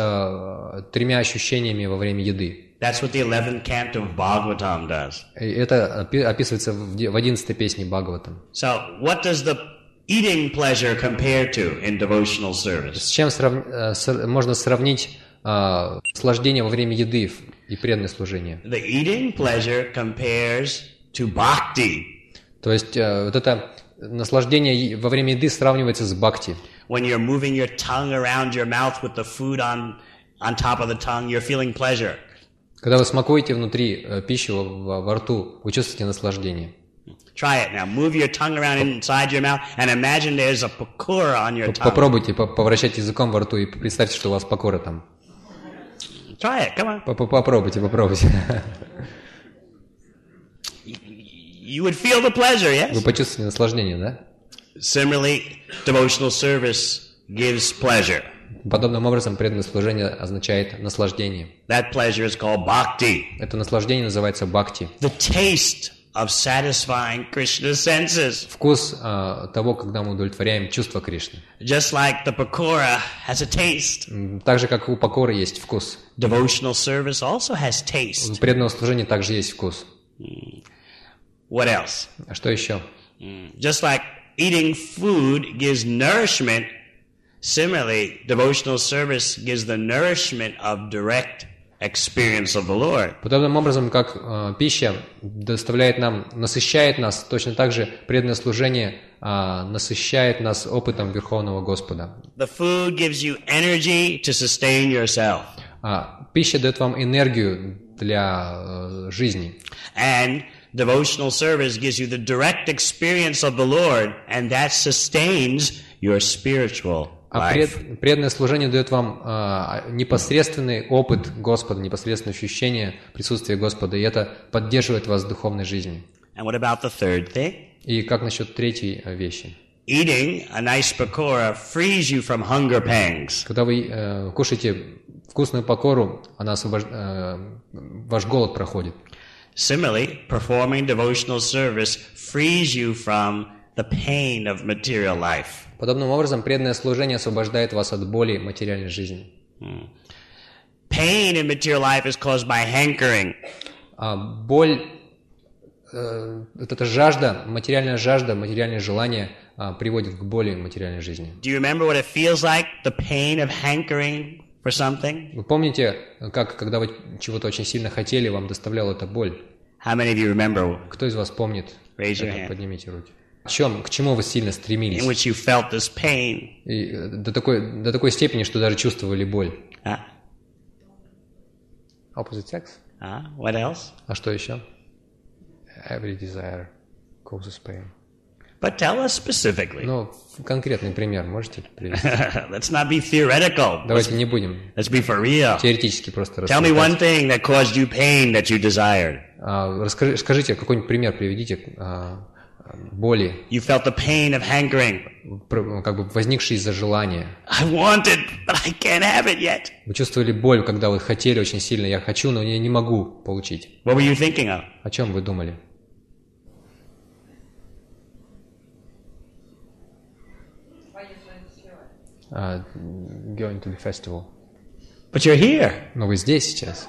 [SPEAKER 2] с тремя ощущениями во время еды.
[SPEAKER 1] That's what the 11th canto of Bhagavatam does.
[SPEAKER 2] И это описывается в 11-й песне Бхагаватам.
[SPEAKER 1] So, what does the eating pleasure compare to in devotional service?
[SPEAKER 2] С чем можно сравнить наслаждение во время еды и преданное служение?
[SPEAKER 1] The eating pleasure compares to bhakti.
[SPEAKER 2] То есть вот это наслаждение во время еды сравнивается с бхакти.
[SPEAKER 1] When you're moving your tongue around your mouth with the food on top of the tongue, you're feeling pleasure.
[SPEAKER 2] Когда вы смакуете внутри пищу во рту, вы чувствуете наслаждение.
[SPEAKER 1] Try it now. Move your tongue around inside your mouth and imagine there's a pakora on your tongue.
[SPEAKER 2] Попробуйте повращать языком во рту и представьте, что у вас пакора там.
[SPEAKER 1] Try it. Come on.
[SPEAKER 2] Попробуйте.
[SPEAKER 1] You would feel the pleasure, yes?
[SPEAKER 2] Вы почувствуете наслаждение, да?
[SPEAKER 1] Similarly, devotional service gives pleasure.
[SPEAKER 2] Подобным образом преданное служение означает наслаждение.
[SPEAKER 1] That pleasure is called bhakti.
[SPEAKER 2] Это наслаждение называется бхакти.
[SPEAKER 1] The taste of satisfying Krishna's senses.
[SPEAKER 2] Вкус того, когда мы удовлетворяем чувства Кришны.
[SPEAKER 1] Just like the pakora has a taste.
[SPEAKER 2] Так же, как у пакоры есть вкус.
[SPEAKER 1] Devotional service also has taste.
[SPEAKER 2] У преданного служения также есть вкус.
[SPEAKER 1] What else?
[SPEAKER 2] А что еще?
[SPEAKER 1] Just like eating food gives nourishment, similarly, devotional service gives the nourishment of direct experience of the Lord.
[SPEAKER 2] Подобным образом, как пища доставляет нам, насыщает нас, точно так же преданное служение насыщает нас опытом Верховного Господа.
[SPEAKER 1] The food gives you energy to sustain yourself.
[SPEAKER 2] Пища дает вам энергию для жизни.
[SPEAKER 1] And devotional service gives you the direct experience of the Lord, and that sustains your spiritual life.
[SPEAKER 2] Преданное служение дает вам непосредственный опыт Господа, непосредственное ощущение присутствия Господа, и это поддерживает вас в духовной жизни.
[SPEAKER 1] And what about the third thing?
[SPEAKER 2] И как насчет третьей вещи?
[SPEAKER 1] Eating a nice pakora frees you from hunger pangs.
[SPEAKER 2] Когда вы кушаете вкусную пакору, ваш голод проходит.
[SPEAKER 1] Similarly, performing devotional service frees you from the pain of material life.
[SPEAKER 2] Подобным образом, преданное служение освобождает вас от боли материальной жизни.
[SPEAKER 1] Pain in material life is caused by hankering.
[SPEAKER 2] Боль, эта жажда, материальное желание приводит к боли в материальной жизни.
[SPEAKER 1] Do you remember what it feels like, the pain of hankering for something?
[SPEAKER 2] Вы помните, как, когда вы чего-то очень сильно хотели, вам доставляла это боль?
[SPEAKER 1] How many of you remember?
[SPEAKER 2] Кто из вас помнит?
[SPEAKER 1] Raise your hand.
[SPEAKER 2] Поднимите руки. К чему вы сильно стремились?
[SPEAKER 1] In which you felt this pain.
[SPEAKER 2] И до такой степени, что даже чувствовали боль. Opposite sex?
[SPEAKER 1] What else?
[SPEAKER 2] А что еще? Every desire causes pain.
[SPEAKER 1] But tell us specifically.
[SPEAKER 2] Ну, конкретный пример можете привести?
[SPEAKER 1] Let's not be theoretical.
[SPEAKER 2] Давайте не будем
[SPEAKER 1] Let's be for real.
[SPEAKER 2] теоретически просто
[SPEAKER 1] Tell me one
[SPEAKER 2] рассуждать.
[SPEAKER 1] thing that caused you pain that you desired.
[SPEAKER 2] Скажите, какой-нибудь пример приведите боли,
[SPEAKER 1] You felt the pain of hankering.
[SPEAKER 2] как бы возникшей из-за желания.
[SPEAKER 1] I want it, but I can't have it yet.
[SPEAKER 2] Вы чувствовали боль, когда вы хотели очень сильно, я хочу, но я не могу получить.
[SPEAKER 1] What were you thinking of?
[SPEAKER 2] О чем вы думали? Going to the festival.
[SPEAKER 1] But you're here.
[SPEAKER 2] Но вы здесь сейчас.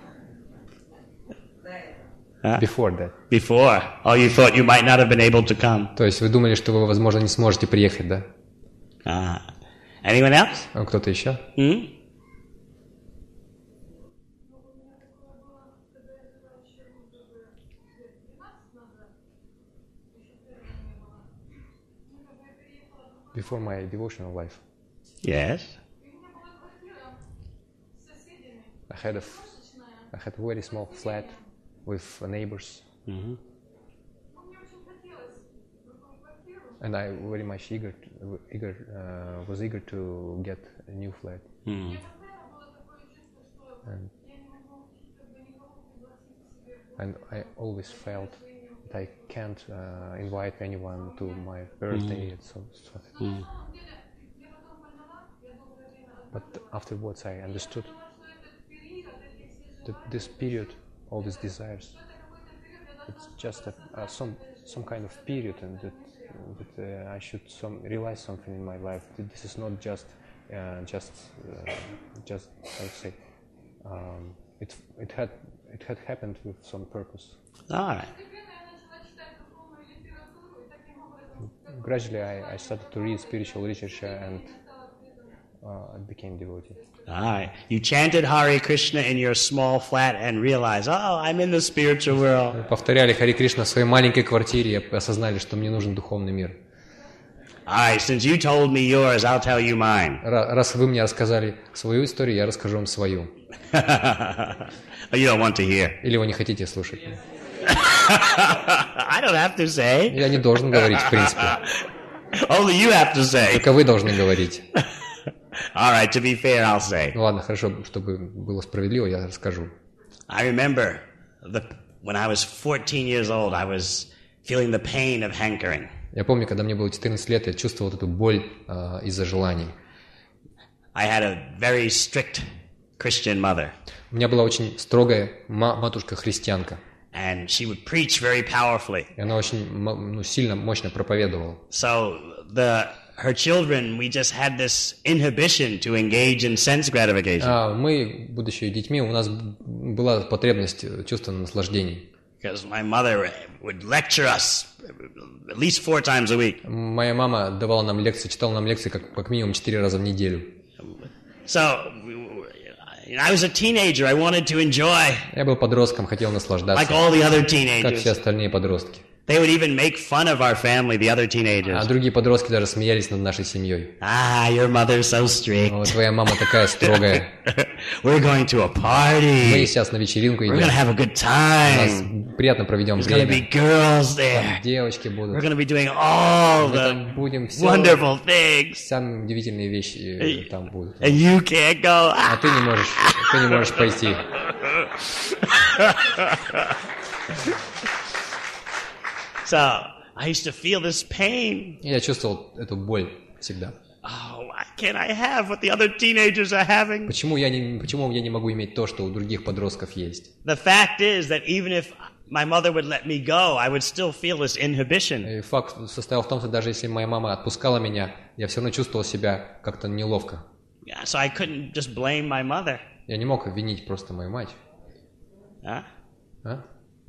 [SPEAKER 2] Before that.
[SPEAKER 1] Before. Oh, you thought you might not have been able to come.
[SPEAKER 2] То есть вы думали, что вы, возможно, не сможете приехать, да?
[SPEAKER 1] Anyone else?
[SPEAKER 2] А кто-то еще? Before my devotional life,
[SPEAKER 1] Yes.
[SPEAKER 2] I had a very small flat with neighbors, and I very much was eager to get a new flat. And I always felt that I can't invite anyone to my birthday and so. But afterwards I understood that this period, all these desires, it's just some kind of period, and that I should realize something in my life. That this is not just how to say, it had happened with some purpose.
[SPEAKER 1] All right.
[SPEAKER 2] Gradually, I started to read spiritual literature and became devotee.
[SPEAKER 1] All right. You chanted Hare Krishna in your small flat and realized, oh, I'm in the spiritual world.
[SPEAKER 2] Повторяли Харе Кришна в своей маленькой квартире и осознали, что мне нужен духовный мир.
[SPEAKER 1] All right. Since you told me yours, I'll tell you mine.
[SPEAKER 2] Раз вы мне рассказали свою историю, я расскажу вам свою.
[SPEAKER 1] You don't want to hear.
[SPEAKER 2] Или вы не хотите слушать?
[SPEAKER 1] I don't have to say.
[SPEAKER 2] Я не должен говорить, в принципе.
[SPEAKER 1] Only you have to say.
[SPEAKER 2] Только вы должны говорить.
[SPEAKER 1] All right, to be fair, I'll say.
[SPEAKER 2] Ну ладно, хорошо, чтобы было справедливо, я расскажу.
[SPEAKER 1] I remember when I was 14 years old, I was feeling the pain of hankering.
[SPEAKER 2] Я помню, когда мне было 14 лет, я чувствовал эту боль из-за желаний.
[SPEAKER 1] I had a very strict Christian mother.
[SPEAKER 2] У меня была очень строгая матушка-христианка.
[SPEAKER 1] And she would preach very powerfully.
[SPEAKER 2] И она очень сильно, мощно проповедовала.
[SPEAKER 1] So her children, we just had this inhibition to engage in sense gratification.
[SPEAKER 2] Мы, будучи детьми, у нас была потребность чувственного наслаждения.
[SPEAKER 1] Because my mother would lecture us at least 4 times a week.
[SPEAKER 2] Моя мама давала нам лекции, читала нам лекции как минимум 4 раза в неделю.
[SPEAKER 1] So I was a teenager. I wanted to enjoy.
[SPEAKER 2] Я был подростком, хотел наслаждаться.
[SPEAKER 1] Like all the other
[SPEAKER 2] Как
[SPEAKER 1] teenagers.
[SPEAKER 2] все остальные подростки.
[SPEAKER 1] They would even make fun of our family, the other teenagers.
[SPEAKER 2] А другие подростки даже смеялись над нашей семьей.
[SPEAKER 1] Your mother's so strict.
[SPEAKER 2] О, твоя мама такая строгая.
[SPEAKER 1] We're going to a party.
[SPEAKER 2] Мы сейчас на вечеринку
[SPEAKER 1] We're
[SPEAKER 2] идем.
[SPEAKER 1] gonna have a good
[SPEAKER 2] У
[SPEAKER 1] time.
[SPEAKER 2] нас приятно проведем
[SPEAKER 1] There's gonna be
[SPEAKER 2] время.
[SPEAKER 1] girls there.
[SPEAKER 2] Девочки
[SPEAKER 1] We're
[SPEAKER 2] будут.
[SPEAKER 1] gonna be doing all
[SPEAKER 2] Мы
[SPEAKER 1] the
[SPEAKER 2] там будем все,
[SPEAKER 1] wonderful things.
[SPEAKER 2] самые удивительные вещи там будут.
[SPEAKER 1] And you can't go.
[SPEAKER 2] А ты не можешь пойти.
[SPEAKER 1] So I used to feel this pain.
[SPEAKER 2] И я чувствовал эту боль всегда.
[SPEAKER 1] Why can't I have what the other teenagers are having?
[SPEAKER 2] Почему я не могу иметь то, что у других подростков есть?
[SPEAKER 1] The fact is that even if my mother would let me go, I would still feel this inhibition.
[SPEAKER 2] И факт состоял в том, что даже если моя мама отпускала меня, я все равно чувствовал себя как-то неловко.
[SPEAKER 1] Yeah, so I couldn't just blame my mother.
[SPEAKER 2] Я не мог винить просто мою мать.
[SPEAKER 1] Huh?
[SPEAKER 2] А?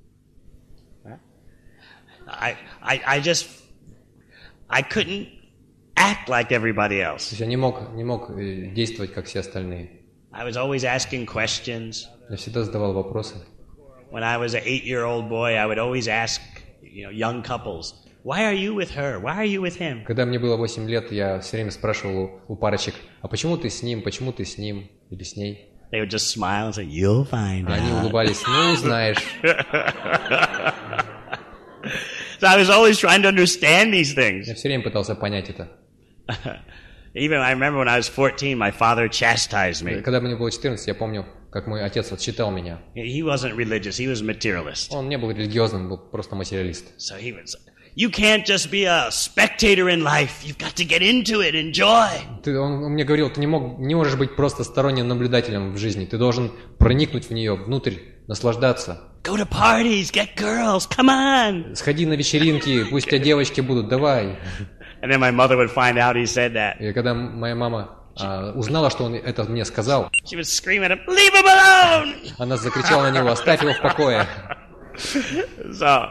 [SPEAKER 1] I couldn't act like everybody
[SPEAKER 2] То
[SPEAKER 1] else.
[SPEAKER 2] есть я не мог действовать, как все остальные.
[SPEAKER 1] I was always asking questions.
[SPEAKER 2] Я всегда задавал вопросы.
[SPEAKER 1] When I was an 8-year-old boy, I would always ask, young couples, why are you with her? Why are you with him?
[SPEAKER 2] Когда мне было 8 лет, я все время спрашивал у парочек, а почему ты с ним или с ней?
[SPEAKER 1] They would just smile and say, you'll find
[SPEAKER 2] А они
[SPEAKER 1] out.
[SPEAKER 2] улыбались, ну, знаешь.
[SPEAKER 1] So I was always trying to understand these things.
[SPEAKER 2] Я все время пытался понять это.
[SPEAKER 1] Even I remember when I was 14, my father chastised me.
[SPEAKER 2] Когда мне было 14, я помню, как мой отец отчитал меня.
[SPEAKER 1] He wasn't religious, he was a materialist.
[SPEAKER 2] Он не был религиозным, был просто материалист.
[SPEAKER 1] So he was, you can't just be a spectator in life. You've got to get into it, enjoy.
[SPEAKER 2] Он мне говорил, ты не можешь быть просто сторонним наблюдателем в жизни. Ты должен проникнуть в нее, внутрь, наслаждаться.
[SPEAKER 1] Go to parties, get girls, come on.
[SPEAKER 2] Сходи на вечеринки, пусть у тебя девочки будут, давай.
[SPEAKER 1] And then my mother would find out he said that.
[SPEAKER 2] И когда моя мама узнала, что он это мне сказал,
[SPEAKER 1] She would scream at him, leave him alone.
[SPEAKER 2] она закричала на него, оставь его в покое.
[SPEAKER 1] So,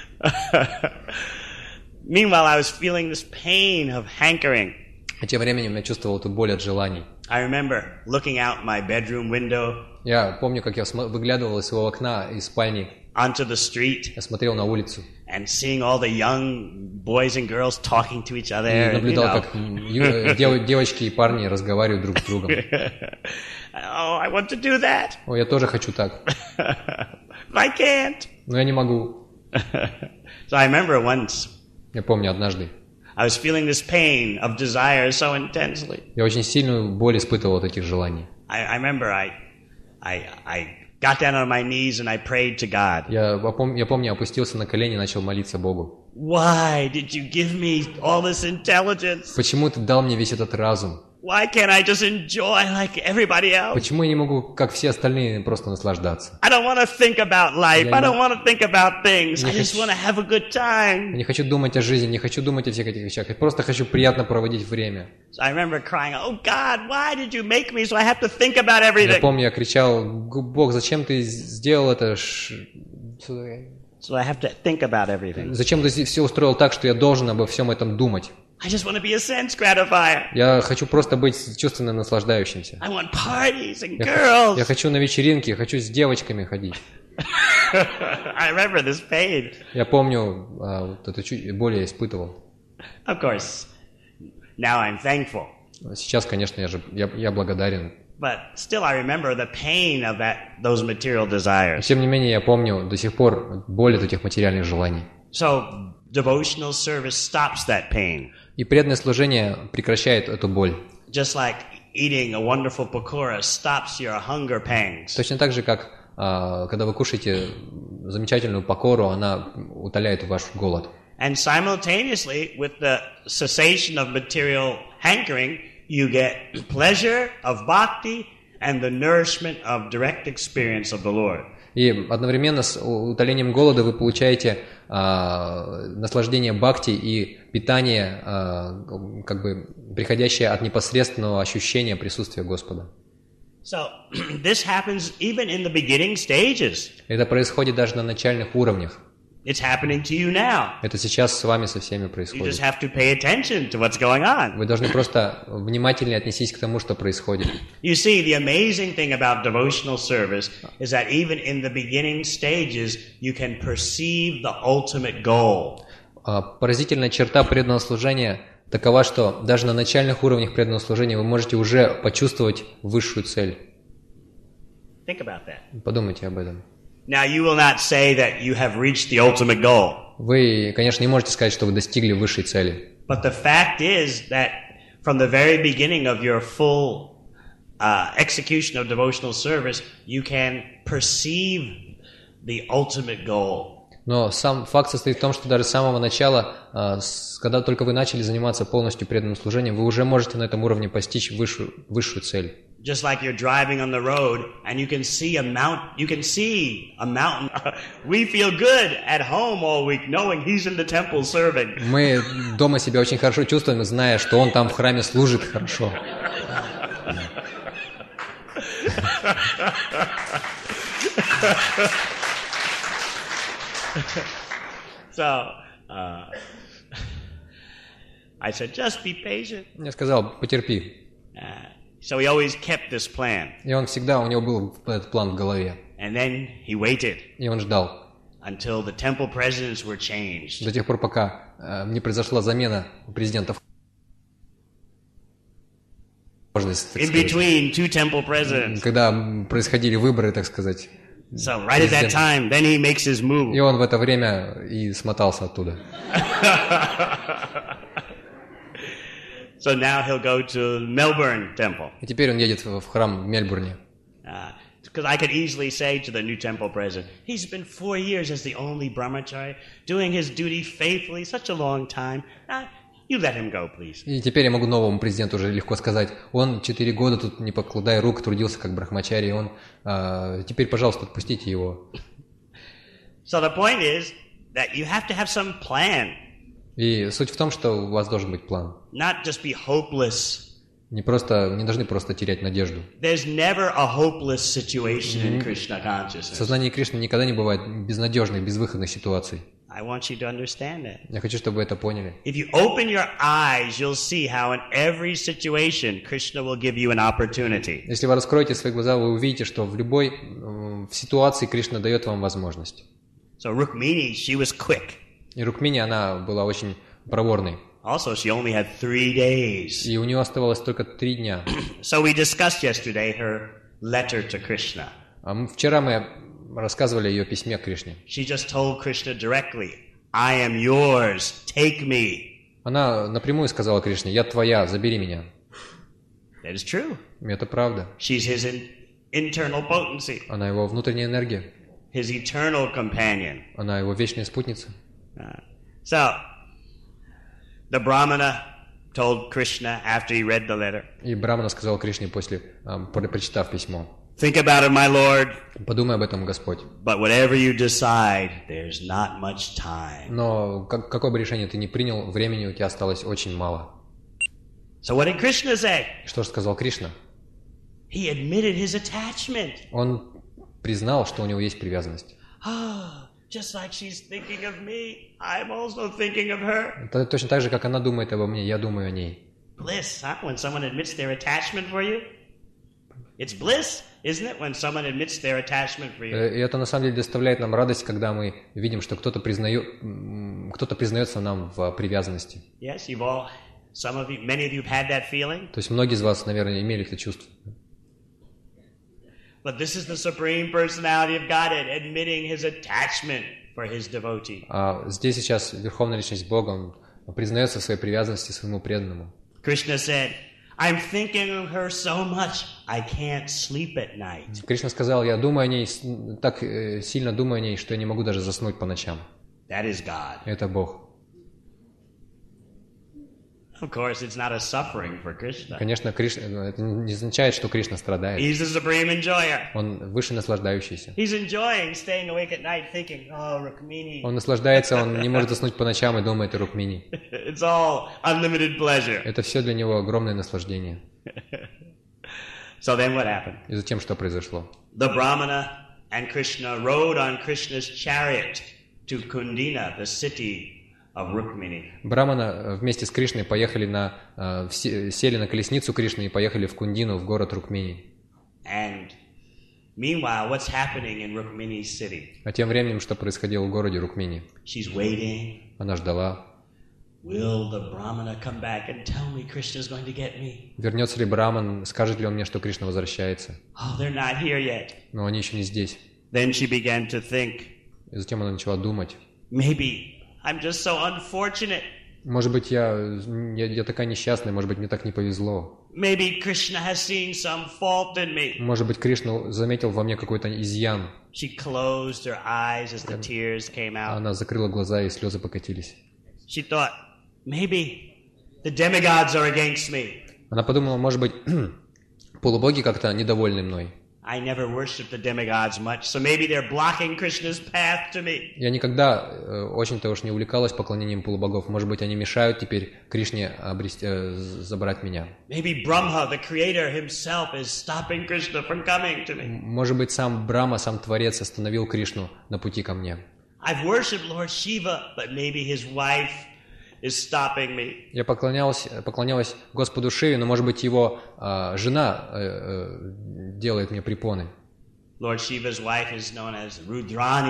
[SPEAKER 1] meanwhile, I was feeling this pain of hankering.
[SPEAKER 2] А тем временем я чувствовал эту боль от желаний.
[SPEAKER 1] I remember looking out my bedroom window
[SPEAKER 2] Я помню, как я выглядывал из своего окна, из спальни,
[SPEAKER 1] onto the street
[SPEAKER 2] я смотрел на улицу
[SPEAKER 1] and seeing all the young boys and girls talking to each other.
[SPEAKER 2] и наблюдал,
[SPEAKER 1] you know.
[SPEAKER 2] как девочки и парни разговаривают друг с другом.
[SPEAKER 1] Oh, I want to do that.
[SPEAKER 2] О, я тоже хочу так,
[SPEAKER 1] But I can't.
[SPEAKER 2] но я не могу.
[SPEAKER 1] So I remember once
[SPEAKER 2] Я помню однажды,
[SPEAKER 1] I was feeling this pain of desire so intensely.
[SPEAKER 2] я очень сильную боль испытывал от этих желаний.
[SPEAKER 1] I remember I got down on my knees and I prayed to God.
[SPEAKER 2] Я помню, опустился на колени и начал молиться Богу.
[SPEAKER 1] Why did you give me all this intelligence?
[SPEAKER 2] Почему ты дал мне весь этот разум?
[SPEAKER 1] Why can't I just enjoy like everybody else?
[SPEAKER 2] Почему я не могу, как все остальные, просто наслаждаться?
[SPEAKER 1] I don't want to think about life.
[SPEAKER 2] Я
[SPEAKER 1] I
[SPEAKER 2] не-
[SPEAKER 1] don't want to think about things. I
[SPEAKER 2] Не
[SPEAKER 1] just
[SPEAKER 2] хочу-
[SPEAKER 1] want to have a good
[SPEAKER 2] Я
[SPEAKER 1] time.
[SPEAKER 2] не хочу думать о жизни, не хочу думать о всех этих вещах. Я просто хочу приятно проводить время.
[SPEAKER 1] So I remember crying, "Oh God, why did you make me so I have to think about
[SPEAKER 2] Я
[SPEAKER 1] everything?"
[SPEAKER 2] помню, я кричал, Бог, зачем ты сделал это?
[SPEAKER 1] So I have to think about everything.
[SPEAKER 2] Зачем ты все устроил так, что я должен обо всем этом думать?
[SPEAKER 1] I just want to be a sense gratifier.
[SPEAKER 2] Я хочу просто быть чувственно наслаждающимся.
[SPEAKER 1] I want parties and
[SPEAKER 2] Я
[SPEAKER 1] girls.
[SPEAKER 2] хочу на вечеринки, хочу с девочками ходить.
[SPEAKER 1] I remember this pain.
[SPEAKER 2] Я помню, вот эту боль я испытывал.
[SPEAKER 1] Of course, now I'm thankful.
[SPEAKER 2] Сейчас, конечно, я благодарен.
[SPEAKER 1] But still I remember the pain of those material desires.
[SPEAKER 2] Тем не менее, я помню до сих пор боль от этих материальных желаний.
[SPEAKER 1] So devotional service stops that pain.
[SPEAKER 2] И преданное служение прекращает эту боль.
[SPEAKER 1] Just like eating a wonderful pakora stops your hunger pangs.
[SPEAKER 2] Точно так же, как когда вы кушаете замечательную покору, она утоляет ваш голод.
[SPEAKER 1] And simultaneously, with the cessation of material hankering, you get pleasure of bhakti and the nourishment of direct experience of the Lord.
[SPEAKER 2] И одновременно с утолением голода вы получаете наслаждение бхакти и питание, как бы приходящее от непосредственного ощущения присутствия Господа.
[SPEAKER 1] So this happens even in the beginning stages.
[SPEAKER 2] Это происходит даже на начальных уровнях.
[SPEAKER 1] It's happening to you now.
[SPEAKER 2] Это сейчас с вами со всеми
[SPEAKER 1] You just
[SPEAKER 2] происходит.
[SPEAKER 1] have to pay attention to what's going on.
[SPEAKER 2] Вы должны просто внимательнее отнестись к тому, что происходит.
[SPEAKER 1] You see, the amazing thing about devotional service is that even in the beginning stages, you can perceive the ultimate goal.
[SPEAKER 2] Поразительная черта преданного служения такова, что даже на начальных уровнях преданного служения вы можете уже почувствовать высшую цель.
[SPEAKER 1] Think about that.
[SPEAKER 2] Подумайте об этом.
[SPEAKER 1] Now, you will not say that you have reached the ultimate goal.
[SPEAKER 2] Вы, конечно, не можете сказать, что вы достигли высшей цели.
[SPEAKER 1] But the fact is that from the very beginning of your full execution of devotional service, you can perceive the ultimate goal.
[SPEAKER 2] Но сам факт состоит в том, что даже с самого начала, когда только вы начали заниматься полностью преданным служением, вы уже можете на этом уровне постичь высшую цель.
[SPEAKER 1] Just like you're driving on the road and you can see a mountain. We feel good at home all week knowing he's in the temple serving.
[SPEAKER 2] Мы дома себя очень хорошо чувствуем, зная, что он там в храме служит хорошо.
[SPEAKER 1] So, I said, just be patient.
[SPEAKER 2] Я сказал, потерпи.
[SPEAKER 1] So he always kept this plan.
[SPEAKER 2] И он всегда, у него был этот план в голове.
[SPEAKER 1] And then he waited
[SPEAKER 2] И он ждал
[SPEAKER 1] until the temple presidents were changed.
[SPEAKER 2] до тех пор, пока не произошла замена президентов.
[SPEAKER 1] In between two temple presidents.
[SPEAKER 2] Когда происходили выборы, так сказать.
[SPEAKER 1] So right at that time, then he makes his move.
[SPEAKER 2] И он в это время и смотался оттуда.
[SPEAKER 1] So now he'll go to Melbourne Temple.
[SPEAKER 2] И теперь он едет в храм в Мельбурне.
[SPEAKER 1] Because I could easily say to the new temple president, he's been 4 years as the only brahmachari, doing his duty faithfully, such a long time. You let him go, please.
[SPEAKER 2] И теперь я могу новому президенту уже легко сказать, он 4 года тут, не покладая рук, трудился как брахмачари, он теперь, пожалуйста, отпустите его.
[SPEAKER 1] So the point is that you have to have some plan.
[SPEAKER 2] И суть в том, что у вас должен быть план.
[SPEAKER 1] Not just be hopeless.
[SPEAKER 2] Не должны просто терять надежду.
[SPEAKER 1] There's never a hopeless situation in Krishna consciousness.
[SPEAKER 2] В сознании Кришны никогда не бывает безнадежных, безвыходных ситуаций.
[SPEAKER 1] I want you to understand that.
[SPEAKER 2] Я хочу, чтобы вы это поняли.
[SPEAKER 1] If you open your eyes, you'll see how in every situation Krishna will give you an opportunity.
[SPEAKER 2] Если вы раскроете свои глаза, вы увидите, что в любой ситуации Кришна дает вам возможность.
[SPEAKER 1] So Rukmini, she was quick.
[SPEAKER 2] И Рукмини, она была очень проворной.
[SPEAKER 1] Also, she only had 3 days.
[SPEAKER 2] И у нее оставалось только 3 дня.
[SPEAKER 1] So we discussed yesterday her letter to Krishna.
[SPEAKER 2] Вчера мы рассказывали о ее письме к Кришне.
[SPEAKER 1] She just told Krishna directly, I am yours, take me.
[SPEAKER 2] Она напрямую сказала Кришне, я твоя, забери меня.
[SPEAKER 1] That is true.
[SPEAKER 2] И это правда.
[SPEAKER 1] She's his internal potency.
[SPEAKER 2] Она его внутренняя энергия.
[SPEAKER 1] His eternal companion.
[SPEAKER 2] Она его вечная спутница.
[SPEAKER 1] So, the Brahmana told Krishna after he read the letter.
[SPEAKER 2] И Брамана сказал Кришне после, прочитав письмо.
[SPEAKER 1] Think about it, my Lord.
[SPEAKER 2] Подумай об этом, Господь.
[SPEAKER 1] But whatever you decide, there's not much time.
[SPEAKER 2] Но какое бы решение ты ни принял, времени у тебя осталось очень мало.
[SPEAKER 1] So what did Krishna say?
[SPEAKER 2] Что же сказал Кришна?
[SPEAKER 1] He admitted his attachment.
[SPEAKER 2] Он признал, что у него есть привязанность.
[SPEAKER 1] Just like she's thinking of me, I'm also thinking of her.
[SPEAKER 2] Это точно так же, как она думает обо мне, я думаю о ней.
[SPEAKER 1] Bliss, huh? When someone admits their attachment for you. It's bliss, isn't it, when someone admits their attachment for you?
[SPEAKER 2] И это на самом деле доставляет нам радость, когда мы видим, что кто-то признается нам в привязанности.
[SPEAKER 1] Yes, many of you have had that feeling.
[SPEAKER 2] То есть многие из вас, наверное, имели это чувство.
[SPEAKER 1] But this is the Supreme Personality of Godhead admitting his attachment for his devotee.
[SPEAKER 2] А здесь сейчас Верховная Личность Бога, он признается в своей привязанности своему преданному.
[SPEAKER 1] Krishna said, I'm thinking of her so much, I can't sleep at night.
[SPEAKER 2] Кришна сказал, я думаю о ней, так сильно думаю о ней, что я не могу даже заснуть по ночам.
[SPEAKER 1] That is God.
[SPEAKER 2] Это Бог.
[SPEAKER 1] Of course, it's not a suffering for Krishna.
[SPEAKER 2] Конечно, это не означает, что Кришна страдает.
[SPEAKER 1] He's the supreme enjoyer.
[SPEAKER 2] Он выше наслаждающийся.
[SPEAKER 1] He's enjoying staying awake at night, thinking, oh, Rukmini.
[SPEAKER 2] Он наслаждается, он не может заснуть по ночам и думает о Рукмини.
[SPEAKER 1] It's all unlimited pleasure.
[SPEAKER 2] Это все для него огромное наслаждение.
[SPEAKER 1] So then what happened?
[SPEAKER 2] И затем что произошло?
[SPEAKER 1] The Brahmana and Krishna rode on Krishna's chariot to Kundina, the city of Rukmini.
[SPEAKER 2] Брамана вместе с Кришной поехали сели на колесницу Кришны и поехали в Кундину, в город Рукмини.
[SPEAKER 1] And meanwhile, what's happening in Rukmini's city?
[SPEAKER 2] А тем временем, что происходило в городе Рукмини?
[SPEAKER 1] She's waiting.
[SPEAKER 2] Она ждала.
[SPEAKER 1] Will the Brahmana come back and tell me Krishna's going to get me?
[SPEAKER 2] Вернется ли Браман, скажет ли он мне, что Кришна возвращается?
[SPEAKER 1] Oh, they're not here yet.
[SPEAKER 2] Но они еще не здесь.
[SPEAKER 1] Then she began to think.
[SPEAKER 2] И затем она начала думать.
[SPEAKER 1] Maybe I'm just so unfortunate.
[SPEAKER 2] Может быть, я такая несчастная, может быть, мне так не повезло.
[SPEAKER 1] Maybe Krishna has seen some fault in me.
[SPEAKER 2] Может быть, Кришна заметил во мне какой-то изъян.
[SPEAKER 1] She closed her eyes as the tears came out.
[SPEAKER 2] Она закрыла глаза, и слезы покатились.
[SPEAKER 1] She thought, maybe the demigods are against me.
[SPEAKER 2] Она подумала, может быть, полубоги как-то недовольны мной.
[SPEAKER 1] I never worshipped the demigods much, so maybe they're blocking Krishna's path to me.
[SPEAKER 2] Я никогда очень-то уж не увлекалась поклонением полубогов. Может быть, они мешают теперь Кришне забрать меня.
[SPEAKER 1] Maybe Brahma, the creator himself, is stopping Krishna from coming to me.
[SPEAKER 2] Может быть, сам Брахма, сам Творец остановил Кришну на пути ко мне.
[SPEAKER 1] I've worshipped Lord Shiva, but maybe his wife is stopping me.
[SPEAKER 2] Я поклонялась Господу Шиве, но, может быть, его жена делает мне препоны.
[SPEAKER 1] Lord Shiva's wife is known as Rudrani,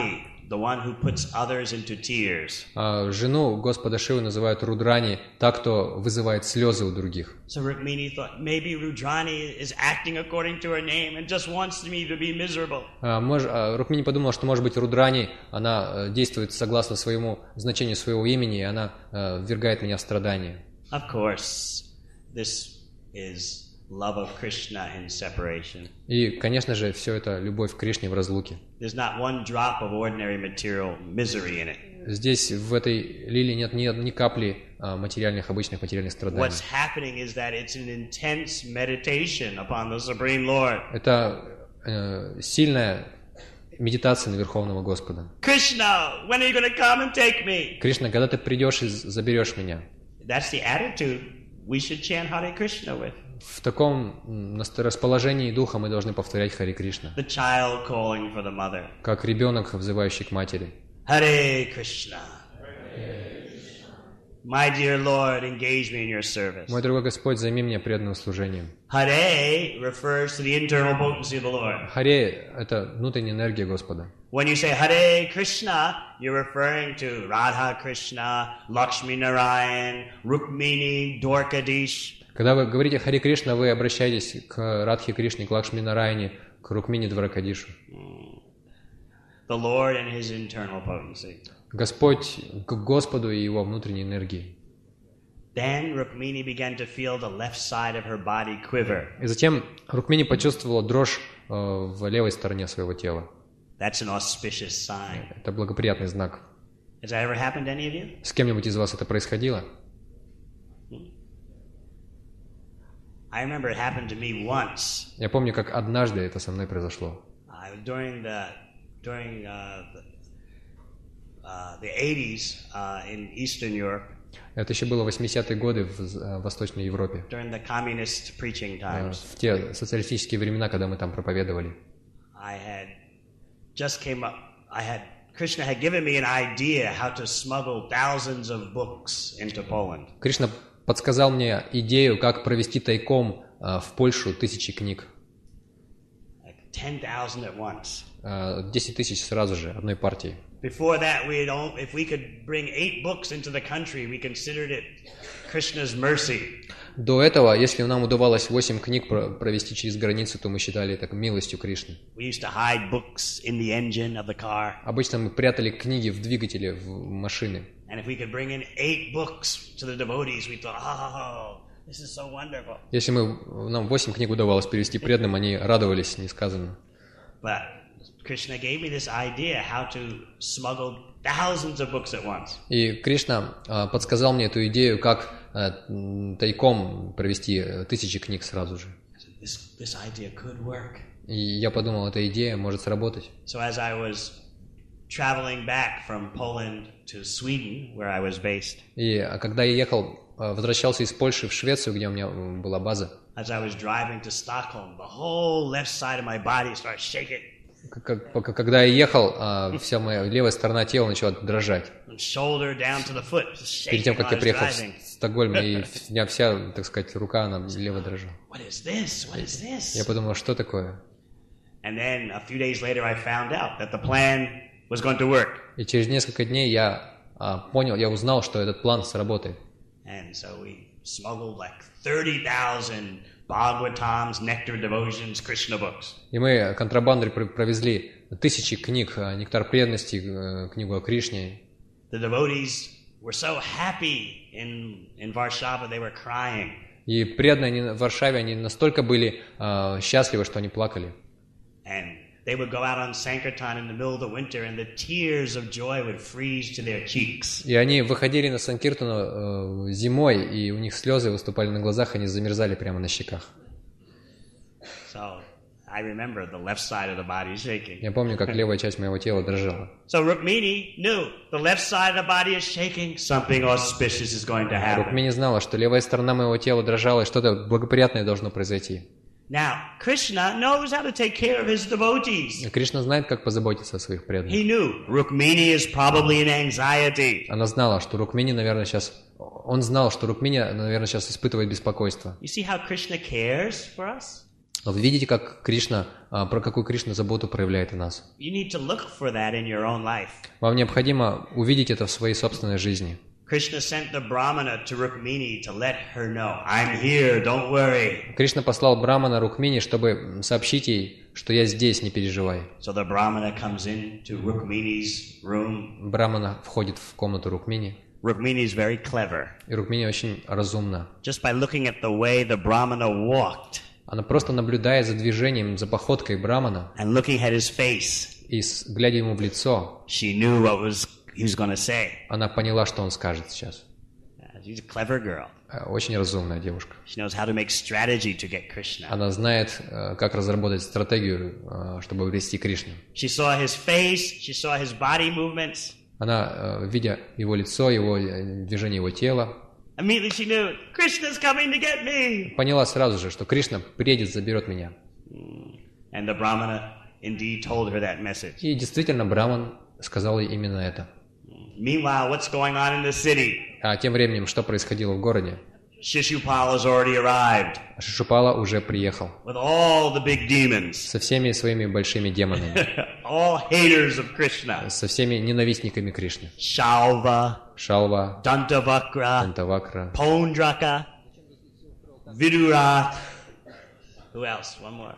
[SPEAKER 1] the one who puts others into tears.
[SPEAKER 2] Жену Господа Шивы называют Рудрани, та, кто вызывает слезы у других.
[SPEAKER 1] So Rukmini thought, maybe Rudrani is acting according to her name and just wants me to be miserable.
[SPEAKER 2] Рукмини подумала, что, может быть, Рудрани, она действует согласно своему значению своего имени, и она ввергает меня в страдания.
[SPEAKER 1] Of course, this is love of Krishna in separation.
[SPEAKER 2] И, конечно же, все это любовь к Кришне в разлуке.
[SPEAKER 1] There's not one drop of ordinary material misery in it.
[SPEAKER 2] Здесь, в этой лилии, нет ни капли обычных материальных страданий.
[SPEAKER 1] What's happening is that it's an intense meditation upon the Supreme Lord.
[SPEAKER 2] Это сильная медитация на Верховного Господа.
[SPEAKER 1] Krishna, when are you going to come and take me?
[SPEAKER 2] Кришна, когда ты придешь и заберешь меня?
[SPEAKER 1] That's the attitude we should chant Hare Krishna with.
[SPEAKER 2] В таком расположении духа мы должны повторять Харе Кришна.
[SPEAKER 1] The child calling for the mother.
[SPEAKER 2] Как ребенок, взывающий к матери.
[SPEAKER 1] Hare Krishna. My dear Lord, engage me in your service.
[SPEAKER 2] Мой дорогой Господь, займи меня преданным служением.
[SPEAKER 1] Hare refers to the internal potency of the Lord.
[SPEAKER 2] Харе – это внутренняя энергия Господа.
[SPEAKER 1] When you say Hare Krishna, you're referring to Radha Krishna, Lakshmi Narayan, Rukmini, Dwarkadish.
[SPEAKER 2] Когда вы говорите Харе Кришна, вы обращаетесь к Радхе Кришне, к Лакшми Нараяне, к Рукмини Дваракадишу.
[SPEAKER 1] The Lord and His internal potency.
[SPEAKER 2] Господь к Господу и Его внутренней энергии.
[SPEAKER 1] Then Rukmini began to feel the left side of her body quiver.
[SPEAKER 2] И затем Рукмини почувствовала дрожь в левой стороне своего тела.
[SPEAKER 1] That's an auspicious sign.
[SPEAKER 2] Это благоприятный знак.
[SPEAKER 1] Has that ever happened to any of you?
[SPEAKER 2] С кем-нибудь из вас это происходило?
[SPEAKER 1] I remember it happened to me once.
[SPEAKER 2] Я помню, как однажды это со мной произошло.
[SPEAKER 1] During the 80s in Eastern Europe.
[SPEAKER 2] Это еще было 80-е годы в Восточной Европе.
[SPEAKER 1] During the communist preaching times.
[SPEAKER 2] В те социалистические времена, когда мы там проповедовали.
[SPEAKER 1] Krishna had given me an idea how to smuggle thousands of books into Poland.
[SPEAKER 2] Кришна подсказал мне идею, как провести тайком в Польшу 1000 книг.
[SPEAKER 1] 10,000 at once.
[SPEAKER 2] 10 тысяч сразу же, одной партией.
[SPEAKER 1] Before that, if we could bring 8 books into the country, we considered it Krishna's mercy.
[SPEAKER 2] До этого, если нам удавалось 8 книг провести через границу, то мы считали это милостью Кришны.
[SPEAKER 1] We used to hide books in the engine of the car.
[SPEAKER 2] Обычно мы прятали книги в двигателе, в машины.
[SPEAKER 1] And if we could bring in 8 books to the devotees, we thought, oh, this is so wonderful.
[SPEAKER 2] Если нам 8 книг удавалось перевести преданным, они радовались несказанно.
[SPEAKER 1] But Krishna gave me this idea how to smuggle thousands of books at once.
[SPEAKER 2] И Кришна подсказал мне эту идею, как тайком провести 1000 книг сразу же.
[SPEAKER 1] This idea could work.
[SPEAKER 2] И я подумал, эта идея может сработать.
[SPEAKER 1] So as I was traveling back from Poland to Sweden, where I was based.
[SPEAKER 2] И когда я возвращался из Польши в Швецию, где у меня была база.
[SPEAKER 1] As I was driving to Stockholm, the whole left side of my body started shaking.
[SPEAKER 2] Когда я ехал, вся моя левая сторона тела начала дрожать. Перед тем, как я приехал в Стокгольм, и у меня вся, так сказать, рука, она левая дрожала. Я подумал, что такое? И через несколько дней я узнал, что этот план сработает.
[SPEAKER 1] Bhagavatam's Nectar Devotions Krishna books.
[SPEAKER 2] И мы контрабандой провезли 1000 книг, Нектар преданности, книгу о Кришне.
[SPEAKER 1] The devotees were so happy in Varsava, they were crying.
[SPEAKER 2] И преданные в Варшаве, они настолько были счастливы, что они плакали.
[SPEAKER 1] And they would go out on Sankirtan in the middle of the winter, and the tears of joy would freeze to their cheeks.
[SPEAKER 2] И они выходили на Санкиртану зимой, и у них слезы выступали на глазах, они замерзали прямо на щеках.
[SPEAKER 1] So I remember the left side of the body shaking.
[SPEAKER 2] Я помню, как левая часть моего тела дрожала.
[SPEAKER 1] So Rukmini knew the left side of the body is shaking. Something auspicious is going to happen.
[SPEAKER 2] Рукмини знала, что левая сторона моего тела дрожала, и что-то благоприятное должно произойти.
[SPEAKER 1] Now, Krishna knows how to take care of his devotees.
[SPEAKER 2] Кришна знает, как позаботиться о своих преданных.
[SPEAKER 1] He knew Rukmini is probably in anxiety.
[SPEAKER 2] Она знала, что Рукмини, наверное, сейчас... Он знал, что Рукмини, наверное, сейчас испытывает беспокойство.
[SPEAKER 1] You see how Krishna cares for us?
[SPEAKER 2] Вы видите, как Кришна, про какую Кришна заботу проявляет о нас.
[SPEAKER 1] You need to look for that in your own life.
[SPEAKER 2] Вам необходимо увидеть это в своей собственной жизни.
[SPEAKER 1] Krishna sent the Brahmana to Rukmini to let her know, I'm here, don't worry.
[SPEAKER 2] Кришна послал Брамана Рукмини, чтобы сообщить ей, что я здесь, не переживай.
[SPEAKER 1] So the Brahmana comes into Rukmini's room.
[SPEAKER 2] Брамана входит в комнату Рукмини,
[SPEAKER 1] Rukmini is very clever.
[SPEAKER 2] и Рукмини очень разумна.
[SPEAKER 1] Just by looking at the way the Brahmana walked
[SPEAKER 2] Она просто наблюдая за движением, за походкой Брамана,
[SPEAKER 1] and looking at his face,
[SPEAKER 2] и глядя ему в лицо,
[SPEAKER 1] she knew what he was going to say.
[SPEAKER 2] она поняла, что он скажет сейчас.
[SPEAKER 1] She's a clever girl.
[SPEAKER 2] Очень разумная девушка.
[SPEAKER 1] She knows how to make strategy to get Krishna.
[SPEAKER 2] Она знает, как разработать стратегию, чтобы ввести Кришну.
[SPEAKER 1] She saw his face, she saw his body movements.
[SPEAKER 2] Она, видя его лицо, его движение его тела,
[SPEAKER 1] Immediately she knew, Krishna's coming to get me.
[SPEAKER 2] поняла сразу же, что Кришна приедет, заберет меня.
[SPEAKER 1] And the Brahmana indeed told her that message.
[SPEAKER 2] И действительно, Браман сказал ей именно это.
[SPEAKER 1] Meanwhile, what's going on in the city?
[SPEAKER 2] А тем временем, что происходило в городе?
[SPEAKER 1] Shishupal has already arrived
[SPEAKER 2] Шишупала уже приехал
[SPEAKER 1] with all the big demons,
[SPEAKER 2] со всеми своими большими демонами,
[SPEAKER 1] all haters of Krishna.
[SPEAKER 2] со всеми ненавистниками Кришны.
[SPEAKER 1] Shalva,
[SPEAKER 2] Шалва,
[SPEAKER 1] Dantavakra,
[SPEAKER 2] Дантавакра,
[SPEAKER 1] Pondraka, Vidurath. Who else? One more.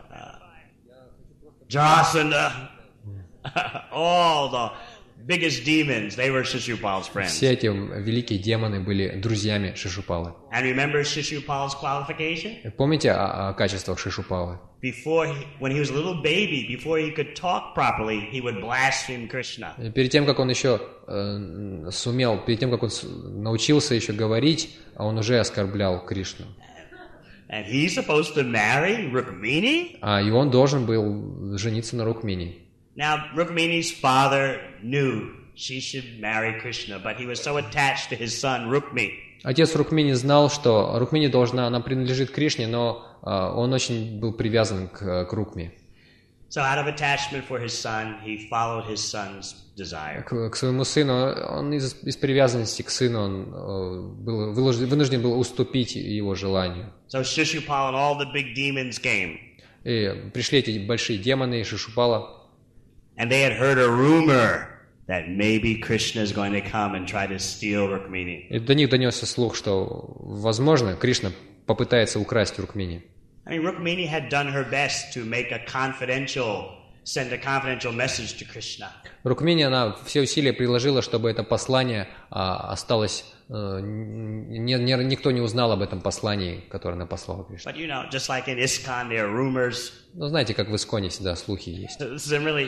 [SPEAKER 1] Jarasandha. All the biggest demons, they were Shishupal's friends.
[SPEAKER 2] все эти великие демоны были друзьями Шишупалы.
[SPEAKER 1] And remember Shishupal's qualification?
[SPEAKER 2] Помните о качествах Шишупалы?
[SPEAKER 1] When he was a little baby, before he could talk properly, he would blaspheme Krishna.
[SPEAKER 2] Перед тем, как он еще перед тем, как он научился еще говорить, он уже оскорблял Кришну.
[SPEAKER 1] And he's supposed to marry Rukmini?
[SPEAKER 2] И он должен был жениться на Рукмини.
[SPEAKER 1] Now, Rukmini's father knew she should marry Krishna, but he was so attached to his son Rukmi.
[SPEAKER 2] Отец Рукмини знал, что Рукмини она принадлежит Кришне, но он очень был привязан к Рукми.
[SPEAKER 1] So out of attachment for his son, he followed his son's desire.
[SPEAKER 2] К своему сыну, он из привязанности к сыну, он был вынужден был уступить его желанию.
[SPEAKER 1] So Shishupal and all the big demons came.
[SPEAKER 2] И пришли эти большие демоны, и Шишупала.
[SPEAKER 1] And they had heard a rumor that maybe Krishna is going to come and try to steal Rukmini.
[SPEAKER 2] И до них донесся слух, что, возможно, Кришна попытается украсть Рукмини.
[SPEAKER 1] I mean, Rukmini had done her best to send a confidential message to Krishna.
[SPEAKER 2] Рукмини, она все усилия приложила, чтобы это послание осталось, никто не узнал об этом послании, которое она послала Кришне.
[SPEAKER 1] But just like in ISKCON, there are rumors.
[SPEAKER 2] Ну, знаете, как в Исконе всегда слухи есть.
[SPEAKER 1] Similarly,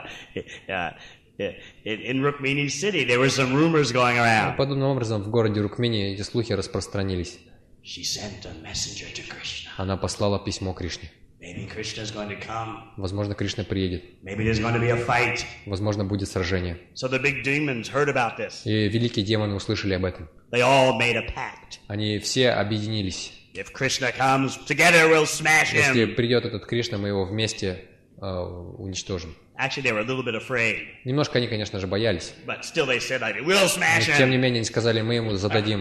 [SPEAKER 1] in Rukmini's city, there were some rumors going around.
[SPEAKER 2] Подобным образом в городе Рукмини эти слухи распространились.
[SPEAKER 1] She sent a messenger to Krishna.
[SPEAKER 2] Она послала письмо Кришне.
[SPEAKER 1] Maybe Krishna is going to come.
[SPEAKER 2] Возможно, Кришна приедет.
[SPEAKER 1] Maybe there's going to be a fight.
[SPEAKER 2] Возможно, будет сражение.
[SPEAKER 1] So the big demons heard about this.
[SPEAKER 2] И великие демоны услышали об этом.
[SPEAKER 1] They all made a pact.
[SPEAKER 2] Они все объединились.
[SPEAKER 1] If Krishna comes, together we'll smash him.
[SPEAKER 2] Если придет этот Кришна, мы его вместе уничтожим.
[SPEAKER 1] Actually, they were a little bit afraid.
[SPEAKER 2] Немножко они, конечно же, боялись.
[SPEAKER 1] But still they said, we'll smash
[SPEAKER 2] Но,
[SPEAKER 1] him.
[SPEAKER 2] тем не менее, они сказали, мы ему зададим.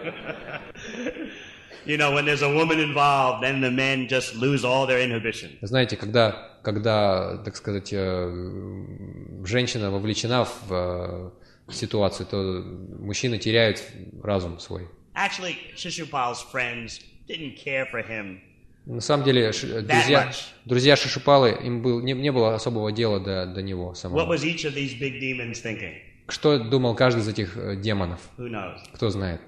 [SPEAKER 1] When there's a woman involved, then the men just lose all their inhibition.
[SPEAKER 2] Знаете, когда, так сказать, женщина вовлечена в ситуацию, то мужчины теряют разум свой.
[SPEAKER 1] Actually, Shishupal's friends didn't care for him.
[SPEAKER 2] На самом деле, друзья Шишупалы, им не было особого дела до него самого.
[SPEAKER 1] What was each of these big demons thinking?
[SPEAKER 2] Что думал каждый из этих демонов?
[SPEAKER 1] Who knows?
[SPEAKER 2] Кто знает?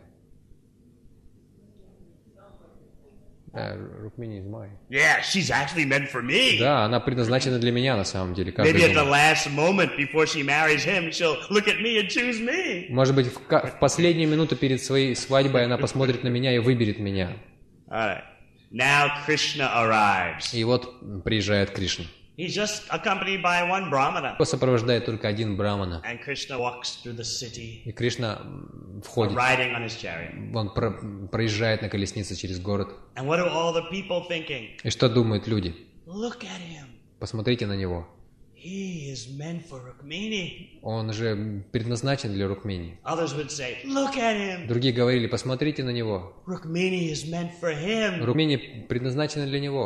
[SPEAKER 2] Рукмини is mine.
[SPEAKER 1] Yeah, she's actually meant for me.
[SPEAKER 2] Да, она предназначена для меня на самом деле.
[SPEAKER 1] Maybe at the last moment before she marries him, she'll look at me and choose me.
[SPEAKER 2] Может быть, в последнюю минуту перед своей свадьбой она посмотрит на меня и выберет меня.
[SPEAKER 1] Alright. Now Krishna arrives.
[SPEAKER 2] И вот приезжает Кришна.
[SPEAKER 1] He's just accompanied by one brahmana.
[SPEAKER 2] Его сопровождает только один брамана.
[SPEAKER 1] And Krishna walks through the city.
[SPEAKER 2] И Кришна входит.
[SPEAKER 1] Riding on his chariot.
[SPEAKER 2] Он проезжает на колеснице через город.
[SPEAKER 1] And what are all the people thinking?
[SPEAKER 2] И что думают люди?
[SPEAKER 1] Look at him.
[SPEAKER 2] Посмотрите на него.
[SPEAKER 1] He is meant for Rukmini.
[SPEAKER 2] Он же предназначен для Рукмини.
[SPEAKER 1] Others would say, look at him.
[SPEAKER 2] Другие говорили, посмотрите на него.
[SPEAKER 1] Rukmini is meant for him.
[SPEAKER 2] Рукмини предназначена для него.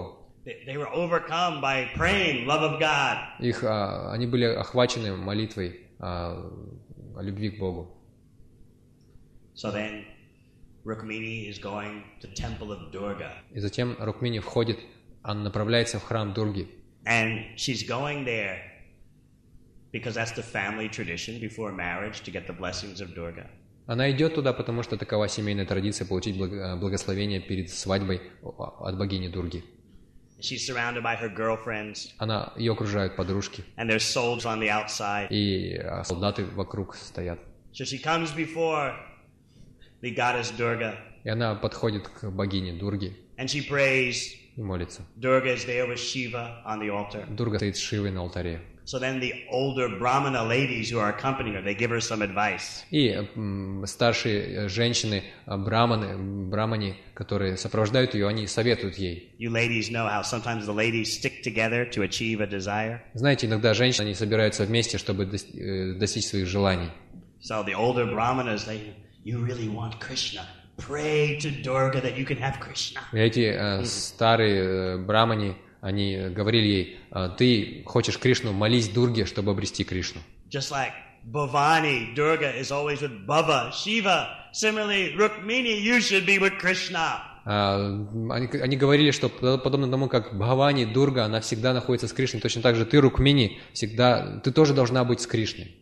[SPEAKER 1] They were overcome by praying love of God.
[SPEAKER 2] Они были охвачены молитвой о любви к Богу.
[SPEAKER 1] So then Rukmini is going to temple of Durga.
[SPEAKER 2] И затем Рукмини входит, она направляется в храм Дурги.
[SPEAKER 1] And she's going there because that's the family tradition before marriage to get the blessings of Durga.
[SPEAKER 2] Она идет туда, потому что такова семейная традиция получить благословение перед свадьбой от богини Дурги.
[SPEAKER 1] She's surrounded by her girlfriends.
[SPEAKER 2] Ее окружают подружки.
[SPEAKER 1] And there's soldiers on the outside.
[SPEAKER 2] И солдаты вокруг стоят.
[SPEAKER 1] So she comes before the goddess Durga.
[SPEAKER 2] И она подходит к богине Дурги.
[SPEAKER 1] And she prays.
[SPEAKER 2] И молится.
[SPEAKER 1] Durga is there with Shiva on the altar.
[SPEAKER 2] Дурга стоит с Шивой на алтаре.
[SPEAKER 1] So then the older Brahmana ladies who are accompanying her, they give her some advice.
[SPEAKER 2] И старшие женщины, брамани, которые сопровождают ее, они советуют ей.
[SPEAKER 1] You ladies know how sometimes the ladies stick together to achieve a desire.
[SPEAKER 2] Знаете, иногда женщины, они собираются вместе, чтобы достичь своих желаний.
[SPEAKER 1] So the older Brahmanas, you really want Krishna. Pray to Durga that you can have Krishna.
[SPEAKER 2] И эти старые брамани, они говорили ей: ты хочешь Кришну, молись Дурге, чтобы обрести Кришну.
[SPEAKER 1] Just like Bhavani, Durga is always with Bhava, Shiva. Similarly, Rukmini, you should be with Krishna.
[SPEAKER 2] Они говорили, что подобно тому, как Бхавани, Дурга, она всегда находится с Кришной, точно так же ты, Рукмини, всегда, ты тоже должна быть с Кришной.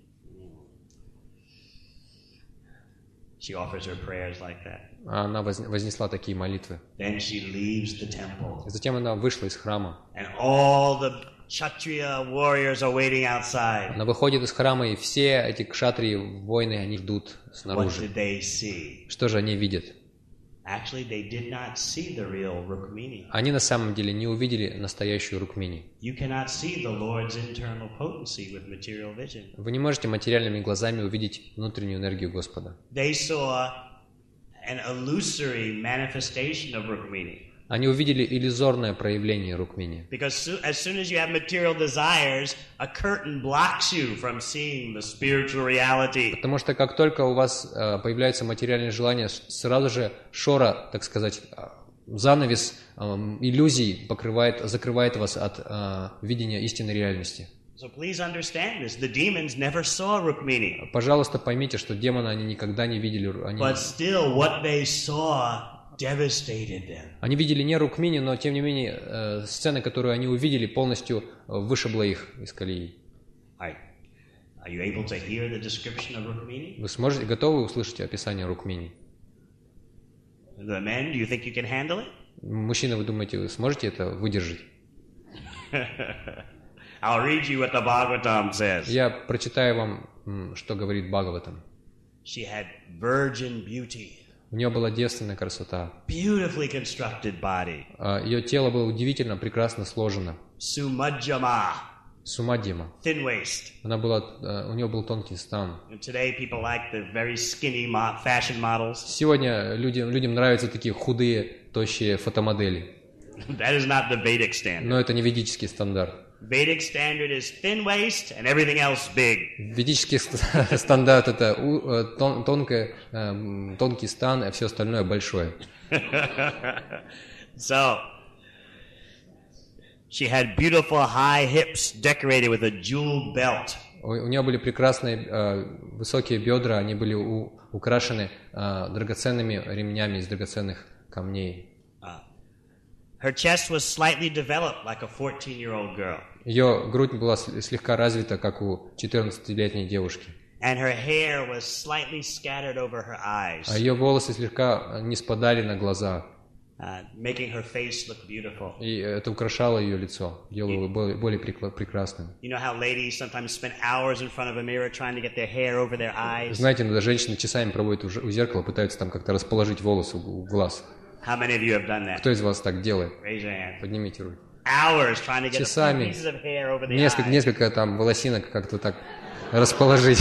[SPEAKER 1] She offers her prayers like that.
[SPEAKER 2] Она вознесла такие молитвы.
[SPEAKER 1] Then she leaves the temple.
[SPEAKER 2] Затем она вышла из храма.
[SPEAKER 1] And all the Kshatriya warriors are waiting outside.
[SPEAKER 2] Она выходит из храма, и все эти кшатрии, воины, они ждут снаружи.
[SPEAKER 1] What did they see?
[SPEAKER 2] Что же они видят?
[SPEAKER 1] Actually, they did not see the real Rukmini.
[SPEAKER 2] Они на самом деле не увидели настоящую Рукмини.
[SPEAKER 1] You cannot see the Lord's internal potency with material vision.
[SPEAKER 2] Вы не можете материальными глазами увидеть внутреннюю энергию Господа.
[SPEAKER 1] They saw an illusory manifestation of Rukmini.
[SPEAKER 2] Они увидели иллюзорное проявление Рукмини.
[SPEAKER 1] Because as soon as you have material desires, a curtain blocks you from seeing the spiritual reality.
[SPEAKER 2] Потому что как только у вас появляются материальные желания, сразу же шора, так сказать, занавес иллюзий закрывает вас от видения истинной реальности.
[SPEAKER 1] So please understand this. The demons never saw Rukmini.
[SPEAKER 2] Пожалуйста, поймите, что демоны они никогда не видели.
[SPEAKER 1] But still, what they saw devastated them.
[SPEAKER 2] Они видели не Рукмини, но тем не менее сцена, которую они увидели, полностью вышибла их из колеи.
[SPEAKER 1] Are you able to hear the description of Rukmini?
[SPEAKER 2] Вы готовы услышать описание Рукмини?
[SPEAKER 1] The men, do you think you can handle it?
[SPEAKER 2] Мужчины, вы думаете, вы сможете это выдержать?
[SPEAKER 1] I'll read you what the Bhagavatam says.
[SPEAKER 2] Я прочитаю вам, что говорит Бхагаватам.
[SPEAKER 1] She had virgin beauty.
[SPEAKER 2] У нее была девственная красота.
[SPEAKER 1] Beautifully constructed body.
[SPEAKER 2] Ее тело было удивительно, прекрасно сложено.
[SPEAKER 1] Sumajjama.
[SPEAKER 2] Сумадьяма.
[SPEAKER 1] Thin waist.
[SPEAKER 2] У нее был тонкий стан.
[SPEAKER 1] And today people like the very skinny fashion models.
[SPEAKER 2] Сегодня людям нравятся такие худые, тощие фотомодели.
[SPEAKER 1] That is not the Vedic standard.
[SPEAKER 2] Но это не ведический стандарт.
[SPEAKER 1] Vedic standard is thin waist and everything else big.
[SPEAKER 2] Ведический стандарт это тонкий стан, а все остальное большое.
[SPEAKER 1] So she had beautiful high hips decorated with a jeweled belt.
[SPEAKER 2] У нее были прекрасные высокие бедра, они были украшены драгоценными ремнями из драгоценных камней.
[SPEAKER 1] Her chest was slightly developed like a 14-year-old girl.
[SPEAKER 2] Ее грудь была слегка развита, как у 14-летней девушки.
[SPEAKER 1] And her hair was slightly scattered over her eyes.
[SPEAKER 2] А ее волосы слегка не спадали на глаза.
[SPEAKER 1] Making her face look beautiful.
[SPEAKER 2] И это украшало ее лицо, делало его более прекрасным.
[SPEAKER 1] You know how ladies sometimes spend hours in front of a mirror trying to get their hair over their eyes?
[SPEAKER 2] Знаете, иногда женщины часами проводят у зеркала, пытаются там как-то расположить волосы у глаз.
[SPEAKER 1] How many of you have done that?
[SPEAKER 2] Кто из вас так делает?
[SPEAKER 1] Raise your hand.
[SPEAKER 2] Поднимите руку.
[SPEAKER 1] Hours trying to get a few
[SPEAKER 2] Часами
[SPEAKER 1] pieces of hair over the eyes.
[SPEAKER 2] несколько там волосинок как-то так расположить.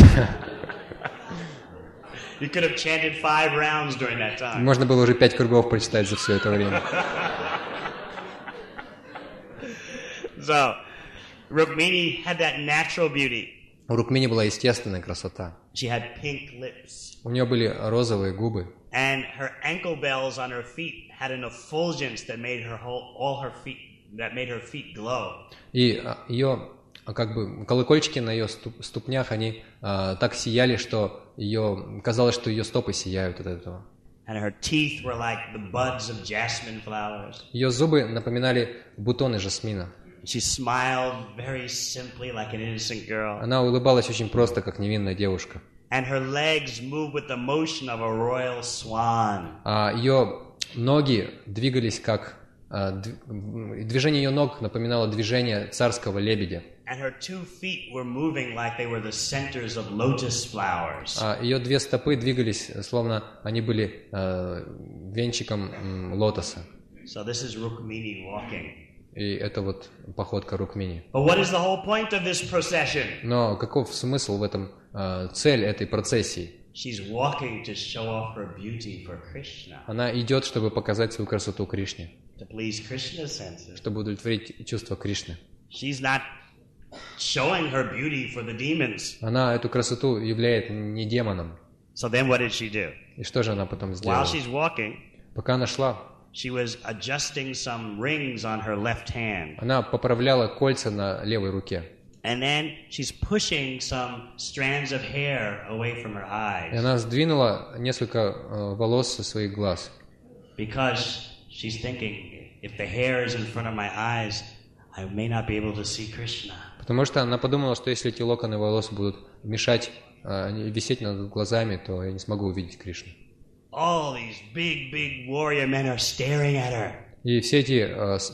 [SPEAKER 1] You could have chanted 5 rounds during that time.
[SPEAKER 2] Можно было уже 5 кругов прочитать за все это время.
[SPEAKER 1] So, Rukmini had that natural beauty.
[SPEAKER 2] У Рукмини была естественная красота.
[SPEAKER 1] She had pink lips.
[SPEAKER 2] У нее были розовые губы.
[SPEAKER 1] And her ankle bells on her feet had an effulgence that made all her feet that made her feet glow.
[SPEAKER 2] И ее как бы колокольчики на ее ступнях, они так сияли, что казалось, что ее стопы сияют от этого.
[SPEAKER 1] And her teeth were like the buds of jasmine flowers.
[SPEAKER 2] Ее зубы напоминали бутоны жасмина.
[SPEAKER 1] She smiled very simply like an innocent girl.
[SPEAKER 2] Она улыбалась очень просто, как невинная девушка.
[SPEAKER 1] And her legs moved with the motion of a royal swan.
[SPEAKER 2] А ее ноги двигались как... Движение ее ног напоминало движение царского лебедя.
[SPEAKER 1] And her 2 feet were moving like they were the centers of lotus flowers.
[SPEAKER 2] А ее 2 стопы двигались, словно они были венчиком лотоса.
[SPEAKER 1] So this is Rukmini walking.
[SPEAKER 2] И это вот походка Рукмини.
[SPEAKER 1] But what is the whole point of this procession?
[SPEAKER 2] Но каков смысл в этом, цель этой процессии?
[SPEAKER 1] She's walking to show off her beauty for Krishna.
[SPEAKER 2] Она идет, чтобы показать свою красоту Кришне,
[SPEAKER 1] To please Krishna's senses.
[SPEAKER 2] чтобы удовлетворить чувства Кришны.
[SPEAKER 1] She's not showing her beauty for the demons.
[SPEAKER 2] Она эту красоту являет не демоном.
[SPEAKER 1] So then what did she do?
[SPEAKER 2] И что же она потом
[SPEAKER 1] While
[SPEAKER 2] сделала?
[SPEAKER 1] she's walking,
[SPEAKER 2] Пока она шла,
[SPEAKER 1] she was adjusting some rings on her left hand.
[SPEAKER 2] она поправляла кольца на левой руке.
[SPEAKER 1] And then she's pushing some strands of hair away from her
[SPEAKER 2] И
[SPEAKER 1] eyes.
[SPEAKER 2] она сдвинула несколько волос со своих глаз.
[SPEAKER 1] Because she's thinking, if the hair is in front of my eyes, I may not be able to see Krishna.
[SPEAKER 2] Потому что она подумала, что если эти локоны волос будут мешать, висеть над глазами, то я не смогу увидеть Кришну.
[SPEAKER 1] All these big warrior men are staring at her.
[SPEAKER 2] И все эти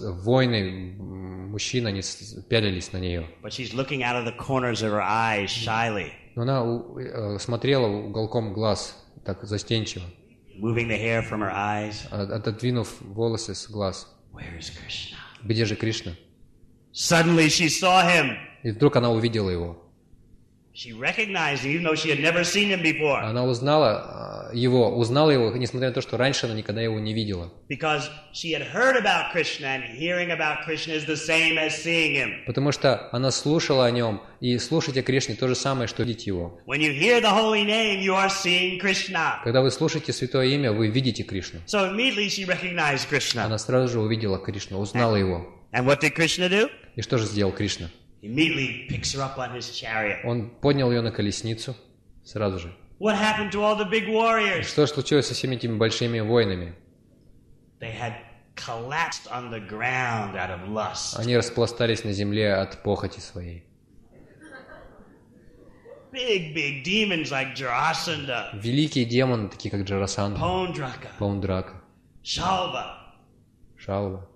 [SPEAKER 2] воины, мужчины, они пялились на нее.
[SPEAKER 1] But she's looking out of the corners of her eyes shyly,
[SPEAKER 2] Но она смотрела уголком глаз, так застенчиво,
[SPEAKER 1] moving the hair from her eyes.
[SPEAKER 2] отодвинув волосы с глаз.
[SPEAKER 1] Where is Krishna?
[SPEAKER 2] Где же Кришна?
[SPEAKER 1] Suddenly she saw him.
[SPEAKER 2] И вдруг она увидела его.
[SPEAKER 1] She recognized him, even though she had never seen him before.
[SPEAKER 2] Она узнала его, несмотря на то, что раньше она никогда его не видела.
[SPEAKER 1] Because she had heard about Krishna, and hearing about Krishna is the same as seeing him.
[SPEAKER 2] Потому что она слушала о нем, и слушать о Кришне то же самое, что видеть его.
[SPEAKER 1] When you hear the holy name, you are seeing Krishna.
[SPEAKER 2] Когда вы слушаете святое имя, вы видите Кришну.
[SPEAKER 1] So immediately she recognized Krishna.
[SPEAKER 2] Она сразу же увидела Кришну, узнала его.
[SPEAKER 1] And what did Krishna do?
[SPEAKER 2] И что же сделал Кришна?
[SPEAKER 1] Immediately picks her up on his chariot.
[SPEAKER 2] Он поднял ее на колесницу сразу же.
[SPEAKER 1] What happened to all the big warriors?
[SPEAKER 2] Что случилось со всеми этими большими воинами?
[SPEAKER 1] They had collapsed on the ground out of lust.
[SPEAKER 2] Они распластались на земле от похоти своей.
[SPEAKER 1] Big demons like Jarasandha,
[SPEAKER 2] Великие демоны, такие как Джарасандха,
[SPEAKER 1] Paundraka,
[SPEAKER 2] Паундрака,
[SPEAKER 1] Shalva,
[SPEAKER 2] Шалва,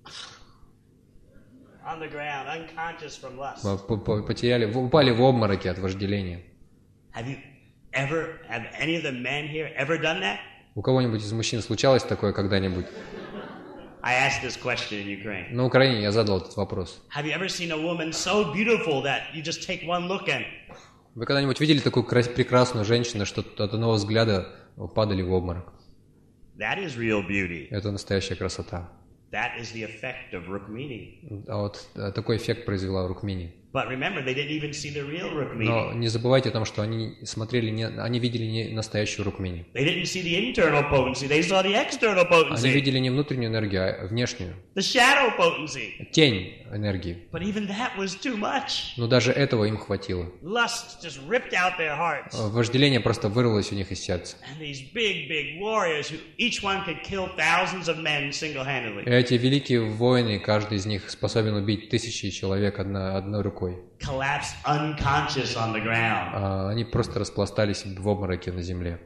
[SPEAKER 1] on the ground, unconscious from lust.
[SPEAKER 2] упали в обмороки от вожделения.
[SPEAKER 1] Have any of the men here ever done that?
[SPEAKER 2] У кого-нибудь из мужчин случалось такое когда-нибудь?
[SPEAKER 1] I asked this question in Ukraine.
[SPEAKER 2] На Украине я задал этот вопрос.
[SPEAKER 1] Have you ever seen a woman so beautiful that you just take one look and
[SPEAKER 2] Вы когда-нибудь видели такую прекрасную женщину, что от одного взгляда падали в обморок?
[SPEAKER 1] that is real beauty.
[SPEAKER 2] Это настоящая красота.
[SPEAKER 1] That is the effect of Rukmini.
[SPEAKER 2] А вот такой эффект произвела Рукмини.
[SPEAKER 1] But remember, they didn't even see the real Rukmini.
[SPEAKER 2] Но не забывайте о том, что они видели не настоящую Рукмини.
[SPEAKER 1] They didn't see the internal potency. They saw the external
[SPEAKER 2] Они
[SPEAKER 1] potency,
[SPEAKER 2] видели не внутреннюю энергию, а внешнюю.
[SPEAKER 1] the shadow potency.
[SPEAKER 2] Tень энергии.
[SPEAKER 1] But even that was too much.
[SPEAKER 2] Но даже этого им хватило.
[SPEAKER 1] Lust just ripped out their hearts.
[SPEAKER 2] Вожделение просто вырвалось у них из сердца.
[SPEAKER 1] And these big warriors, who each one could kill thousands of men
[SPEAKER 2] И
[SPEAKER 1] single-handedly,
[SPEAKER 2] эти великие воины, каждый из них способен убить тысячи человек одной рукой.
[SPEAKER 1] collapsed unconscious on the ground.
[SPEAKER 2] Они просто распластались в обмороке на земле.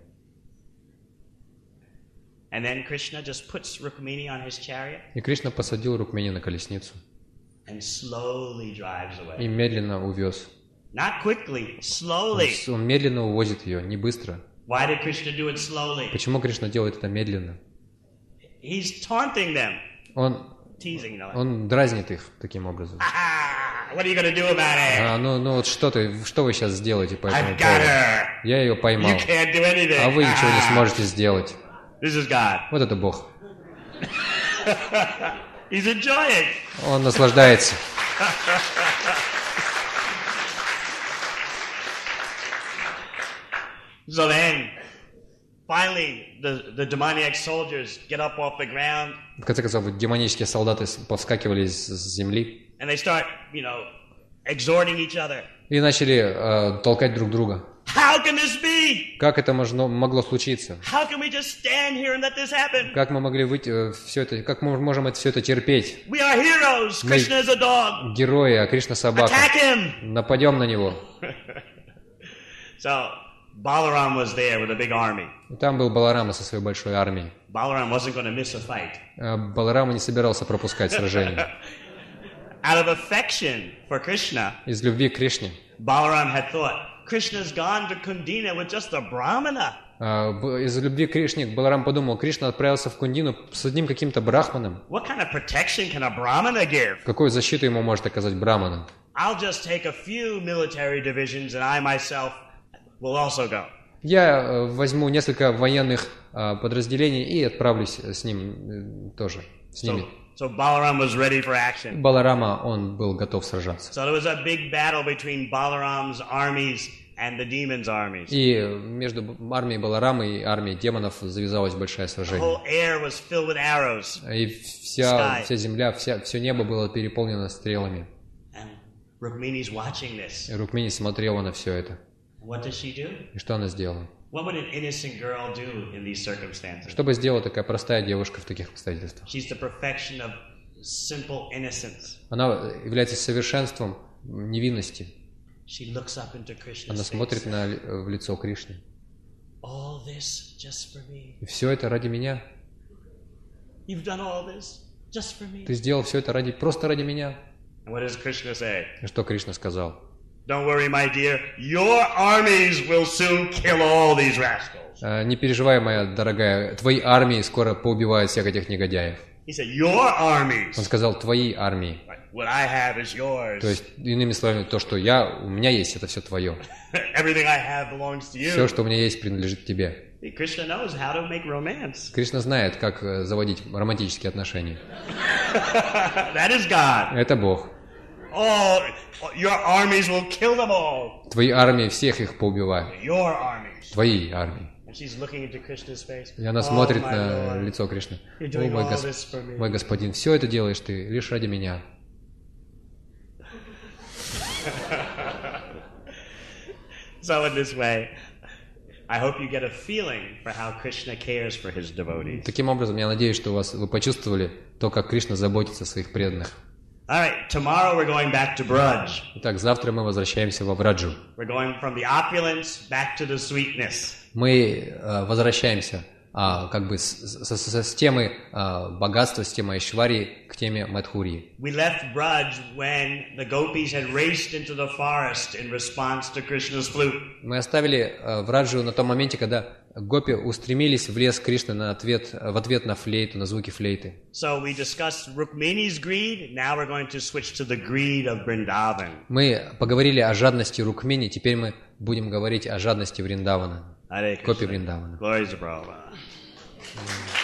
[SPEAKER 1] And then Krishna just puts Rukmini on his chariot
[SPEAKER 2] И Кришна посадил Рукмини на колесницу
[SPEAKER 1] and slowly drives
[SPEAKER 2] и
[SPEAKER 1] away.
[SPEAKER 2] медленно увез.
[SPEAKER 1] Not quickly, slowly.
[SPEAKER 2] Он медленно увозит ее, не быстро.
[SPEAKER 1] Why did Krishna do it slowly?
[SPEAKER 2] Почему Кришна делает это медленно?
[SPEAKER 1] He's taunting them,
[SPEAKER 2] Он
[SPEAKER 1] teasing them.
[SPEAKER 2] Он дразнит их таким образом.
[SPEAKER 1] What are you going to do about it?
[SPEAKER 2] Ну вот что вы сейчас сделаете по этому
[SPEAKER 1] I've got
[SPEAKER 2] поводу?
[SPEAKER 1] her.
[SPEAKER 2] Я ее поймал,
[SPEAKER 1] You can't do anything.
[SPEAKER 2] а вы ничего не сможете сделать.
[SPEAKER 1] This is God.
[SPEAKER 2] Вот это Бог.
[SPEAKER 1] He's enjoying.
[SPEAKER 2] Он наслаждается.
[SPEAKER 1] So then, finally, the demoniac soldiers get up off the ground.
[SPEAKER 2] В конце концов, демонические солдаты повскакивали с земли
[SPEAKER 1] And they start, exhorting each other.
[SPEAKER 2] и начали толкать друг друга.
[SPEAKER 1] How can this be?
[SPEAKER 2] Как это могло случиться?
[SPEAKER 1] How can we just stand here and let this happen?
[SPEAKER 2] Как мы могли все это, как мы можем все это терпеть?
[SPEAKER 1] We are heroes. Krishna is a dog.
[SPEAKER 2] Герои, а Кришна собака.
[SPEAKER 1] Attack him.
[SPEAKER 2] Нападем на него.
[SPEAKER 1] So Balaram was there with a big army.
[SPEAKER 2] И там был Баларама со своей большой армией.
[SPEAKER 1] Balaram wasn't going to miss a fight.
[SPEAKER 2] Баларама не собирался пропускать сражение.
[SPEAKER 1] Out of affection for Krishna,
[SPEAKER 2] Из любви к Кришне.
[SPEAKER 1] Balaram had thought, Krishna's gone to Kundina with just a brahmana.
[SPEAKER 2] Из любви к Кришне Баларам подумал, Кришна отправился в Кундину с одним каким-то брахманом.
[SPEAKER 1] What kind of protection can a brahmana give?
[SPEAKER 2] Какую защиту ему может оказать брамана?
[SPEAKER 1] I'll just take a few military divisions and I myself will also go.
[SPEAKER 2] Я возьму несколько военных подразделений и отправлюсь с ним тоже. С ними.
[SPEAKER 1] So Balaram was ready for action.
[SPEAKER 2] Баларама, он был готов сражаться.
[SPEAKER 1] So there was a big battle between Balaram's armies and the demons' armies.
[SPEAKER 2] И между армией Баларама и армией демонов завязалось большое
[SPEAKER 1] The
[SPEAKER 2] сражение.
[SPEAKER 1] whole air was filled with arrows.
[SPEAKER 2] И вся земля, все небо было переполнено стрелами.
[SPEAKER 1] And Rukmini's watching this.
[SPEAKER 2] И Рукмини смотрела на все это.
[SPEAKER 1] What does she do?
[SPEAKER 2] И что она сделала?
[SPEAKER 1] What would an innocent girl do in these circumstances?
[SPEAKER 2] Что бы сделала такая простая девушка в таких обстоятельствах?
[SPEAKER 1] She's the perfection of simple innocence.
[SPEAKER 2] Она является совершенством невинности.
[SPEAKER 1] She looks up into Krishna's
[SPEAKER 2] Она смотрит
[SPEAKER 1] face.
[SPEAKER 2] в лицо Кришны.
[SPEAKER 1] All this just for me.
[SPEAKER 2] И все это ради меня.
[SPEAKER 1] You've done all this just for me.
[SPEAKER 2] Ты сделал все это просто ради меня.
[SPEAKER 1] And what does Krishna say?
[SPEAKER 2] И что Кришна сказал?
[SPEAKER 1] Don't worry, my dear. Your armies will soon kill all these rascals.
[SPEAKER 2] Не переживай, моя дорогая, твои армии скоро поубивают всех этих негодяев.
[SPEAKER 1] He said, your armies.
[SPEAKER 2] Он сказал, твои армии.
[SPEAKER 1] What I have is yours.
[SPEAKER 2] То есть, иными словами, то, что у меня есть, это все твое.
[SPEAKER 1] Everything I have belongs to you.
[SPEAKER 2] Все, что у меня есть, принадлежит тебе.
[SPEAKER 1] See, Krishna knows how to make romance.
[SPEAKER 2] Кришна знает, как заводить романтические отношения.
[SPEAKER 1] That is God.
[SPEAKER 2] Это Бог.
[SPEAKER 1] All your armies will kill them all.
[SPEAKER 2] Твои армии, всех их поубивают.
[SPEAKER 1] Your armies.
[SPEAKER 2] Твои армии.
[SPEAKER 1] And she's looking into Krishna's face.
[SPEAKER 2] И она
[SPEAKER 1] Oh,
[SPEAKER 2] смотрит
[SPEAKER 1] my
[SPEAKER 2] на
[SPEAKER 1] Lord.
[SPEAKER 2] лицо Кришны.
[SPEAKER 1] You're
[SPEAKER 2] О,
[SPEAKER 1] doing all this for me.
[SPEAKER 2] мой господин, все это делаешь ты лишь ради меня.
[SPEAKER 1] So in this way, I hope you get a feeling for how Krishna cares for his devotees.
[SPEAKER 2] Таким образом, я надеюсь, что вы почувствовали то, как Кришна заботится о своих преданных.
[SPEAKER 1] All right, tomorrow we're going back to Braj.
[SPEAKER 2] Итак, завтра мы возвращаемся во Враджу.
[SPEAKER 1] We're going from the opulence back to the sweetness.
[SPEAKER 2] Мы возвращаемся как бы с темы богатства, с темы Айшварии к теме Мадхурии.
[SPEAKER 1] We left Braj when the gopis had raced into the forest in response to Krishna's flute.
[SPEAKER 2] Мы оставили Враджу на том моменте, когда гопи устремились в лес Кришны в ответ на флейту, на звуки флейты.
[SPEAKER 1] So we discussed Rukmini's greed. Now we're going to switch to the greed of Vrindavan.
[SPEAKER 2] Мы поговорили о жадности Рукмини, теперь мы будем говорить о жадности Вриндавана,
[SPEAKER 1] Hare
[SPEAKER 2] гопи
[SPEAKER 1] Krishna.
[SPEAKER 2] Вриндавана.
[SPEAKER 1] Glories to Prabhupada.